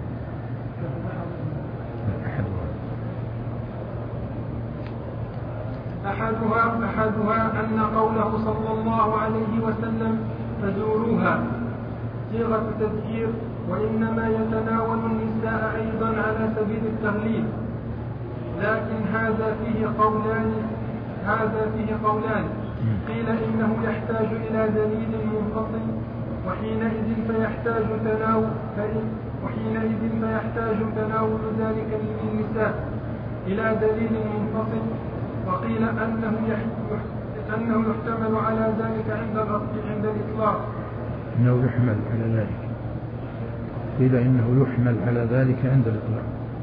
Speaker 3: أحدها أحدها أن قوله صلى الله عليه وسلم فزوروها صيغة تذكير، وإنما يتناول النساء أيضا على سبيل التغليب، لكن هذا فيه قولان هذا فيه قولان قيل إنه يحتاج إلى دليل منفصل، وحينئذ فيحتاج تناول وحينئذ فيحتاج تناول ذلك للنساء إلى دليل منفصل. وقيل أنه أنه يحتمل على ذلك عند عند الإطلاق
Speaker 4: إنه يحمل على ذلك قيل إنه يحمل على ذلك عند الإطلاق.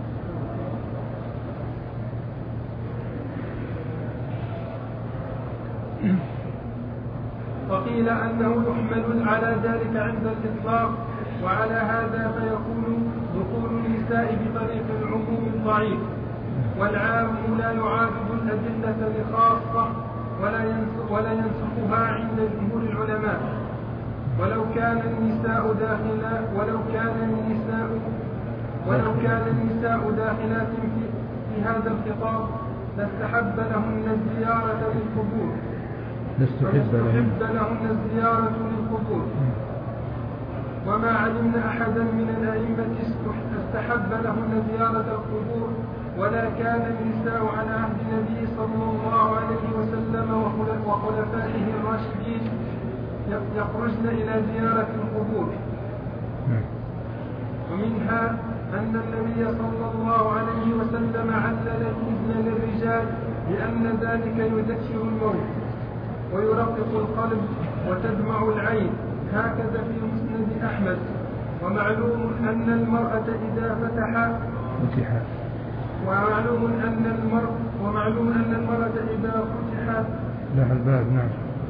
Speaker 3: وقيل أنه يحمل على ذلك عند الإطلاق، وعلى هذا فيكون دخول النساء بطريق العموم الضعيف، والعام لا يعارض الأدلة لخاصة ولا ينسخها عند جمهور العلماء. ولو كان النساء داخلا ولو كان النساء ولو كان النساء داخلات في, في هذا الخطاب لاستحب لهن الزيارة للقبور لاستحب لهن الزيارة للقبور وما علمنا أحدا من الأئمة استحب لهن زيارة القبور، ولا كان النساء على عهد النبي صلى الله عليه وسلم وخلفائه الراشدين يخرجن إلى زيارة القبور. ومنها أن النبي صلى الله عليه وسلم علل الإذن للرجال لأن ذلك يذكر الموت ويرقق القلب وتدمع العين، هكذا في مسند أحمد. ومعلوم أن المرأة إذا فتح ومعلوم أن المرء ومعلوم أن المرأة إذا فتح
Speaker 4: لها الباب. نعم.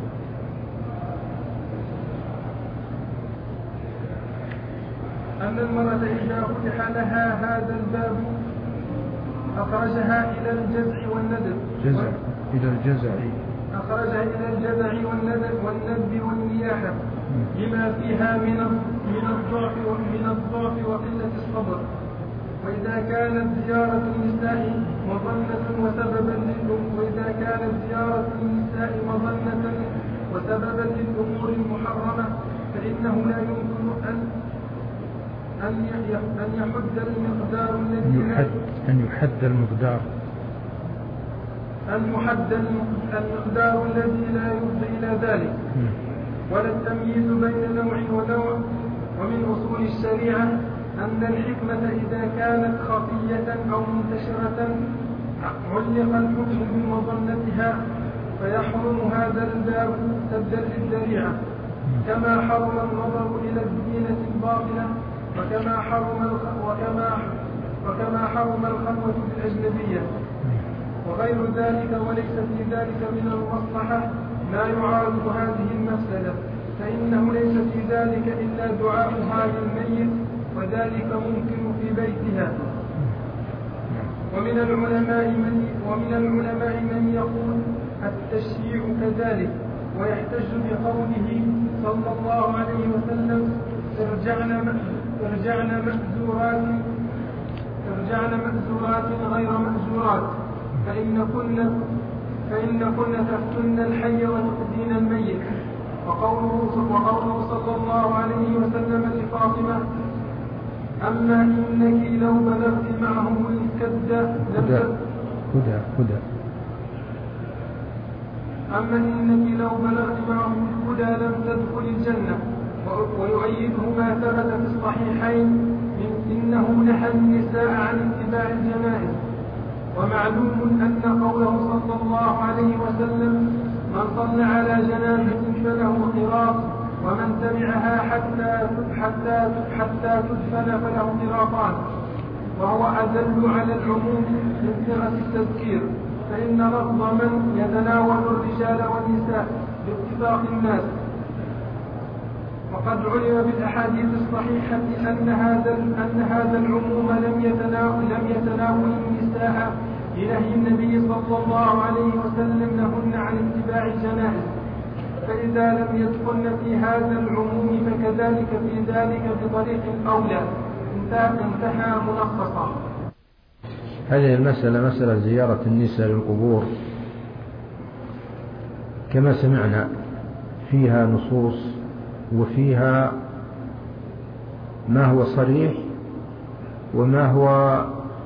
Speaker 3: أن المرأة إذا فتح لها هذا الباب أخرجها إلى الجزع والندب
Speaker 4: جزع إلى الجزع
Speaker 3: أخرجها إلى الجزع والندب والندب والنياحة لما فيها من من الضعف ومن الضعف وقلة الصبر. وإذا كانت زيارة النساء مظنة وسببا وإذا كانت زيارة النساء مظنة وسببا للأمور المحرمة فإنه لا يمكن أن أن أن يحد المقدار الذي
Speaker 4: يحد أن يحد المقدار
Speaker 3: أن يحد المقدار الذي لا يفضي إلى ذلك، ولا التمييز بين نوع ونوع. ومن أصول الشريعة أن الحكمة إذا كانت خفية أو منتشرة علق الحكم بمظنتها فيحرم هذا الباب سدا للذريعة، كما حرم النظر إلى الزينة الباطلة، وكما حرم وكما وكما حرم الخلوة بالأجنبية وغير ذلك. وليس في ذلك من المصلحة ما يعارض هذه المفسدة، فإنه ليس في ذلك إلا دعاؤها للميت وذلك ممكن في بيتها. ومن العلماء من ومن العلماء من يقول التشييع كذلك، ويحتج بقوله صلى الله عليه وسلم ارجعن ارجعن مأزورات ارجعن مأزورات غير مأزورات، فإن كن فإن كن تفتن الحي وتؤذين الميت. وقوله وقوله صلى الله عليه وسلم لفاطمة أما إنك لو بلغت معهم الكد
Speaker 4: هدى هدى هدى
Speaker 3: أما إنك لو بلغت معهم الهدى لم تدخل الجنة. ويؤيده ما ثبت في الصحيحين من إنه نهى النساء عن اتباع الجنائز. ومعلوم أن قوله صلى الله عليه وسلم من صلى على جنازة فله قراط، ومن تبعها حتى حتى حتى تدفن فله قراطان، وهو أدل على العموم من صيغة التذكير، فإن لفظ من يتناول الرجال والنساء باتفاق الناس. وقد علم بالأحاديث الصحيحة أن هذا أن هذا العموم لم يتناول لم يتناول النساء لنهي النبي صلى الله عليه وسلم لهن عن اتباع الجنائز، فإذا لم يدخلن في هذا العموم فكذلك في ذلك بطريق أولى. انتهى ملخصا.
Speaker 4: هذه المسألة مسألة زيارة النساء للقبور كما سمعنا فيها نصوص وفيها ما هو صريح وما هو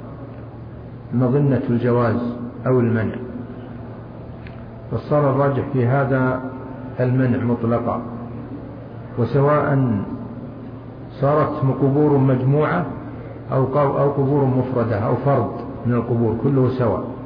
Speaker 4: مظنة الجواز أو المنع، فصار الراجح في هذا المنع مطلقا، وسواء صارت قبور مجموعة أو أو قبور مفردة أو فرد من القبور كله سواء.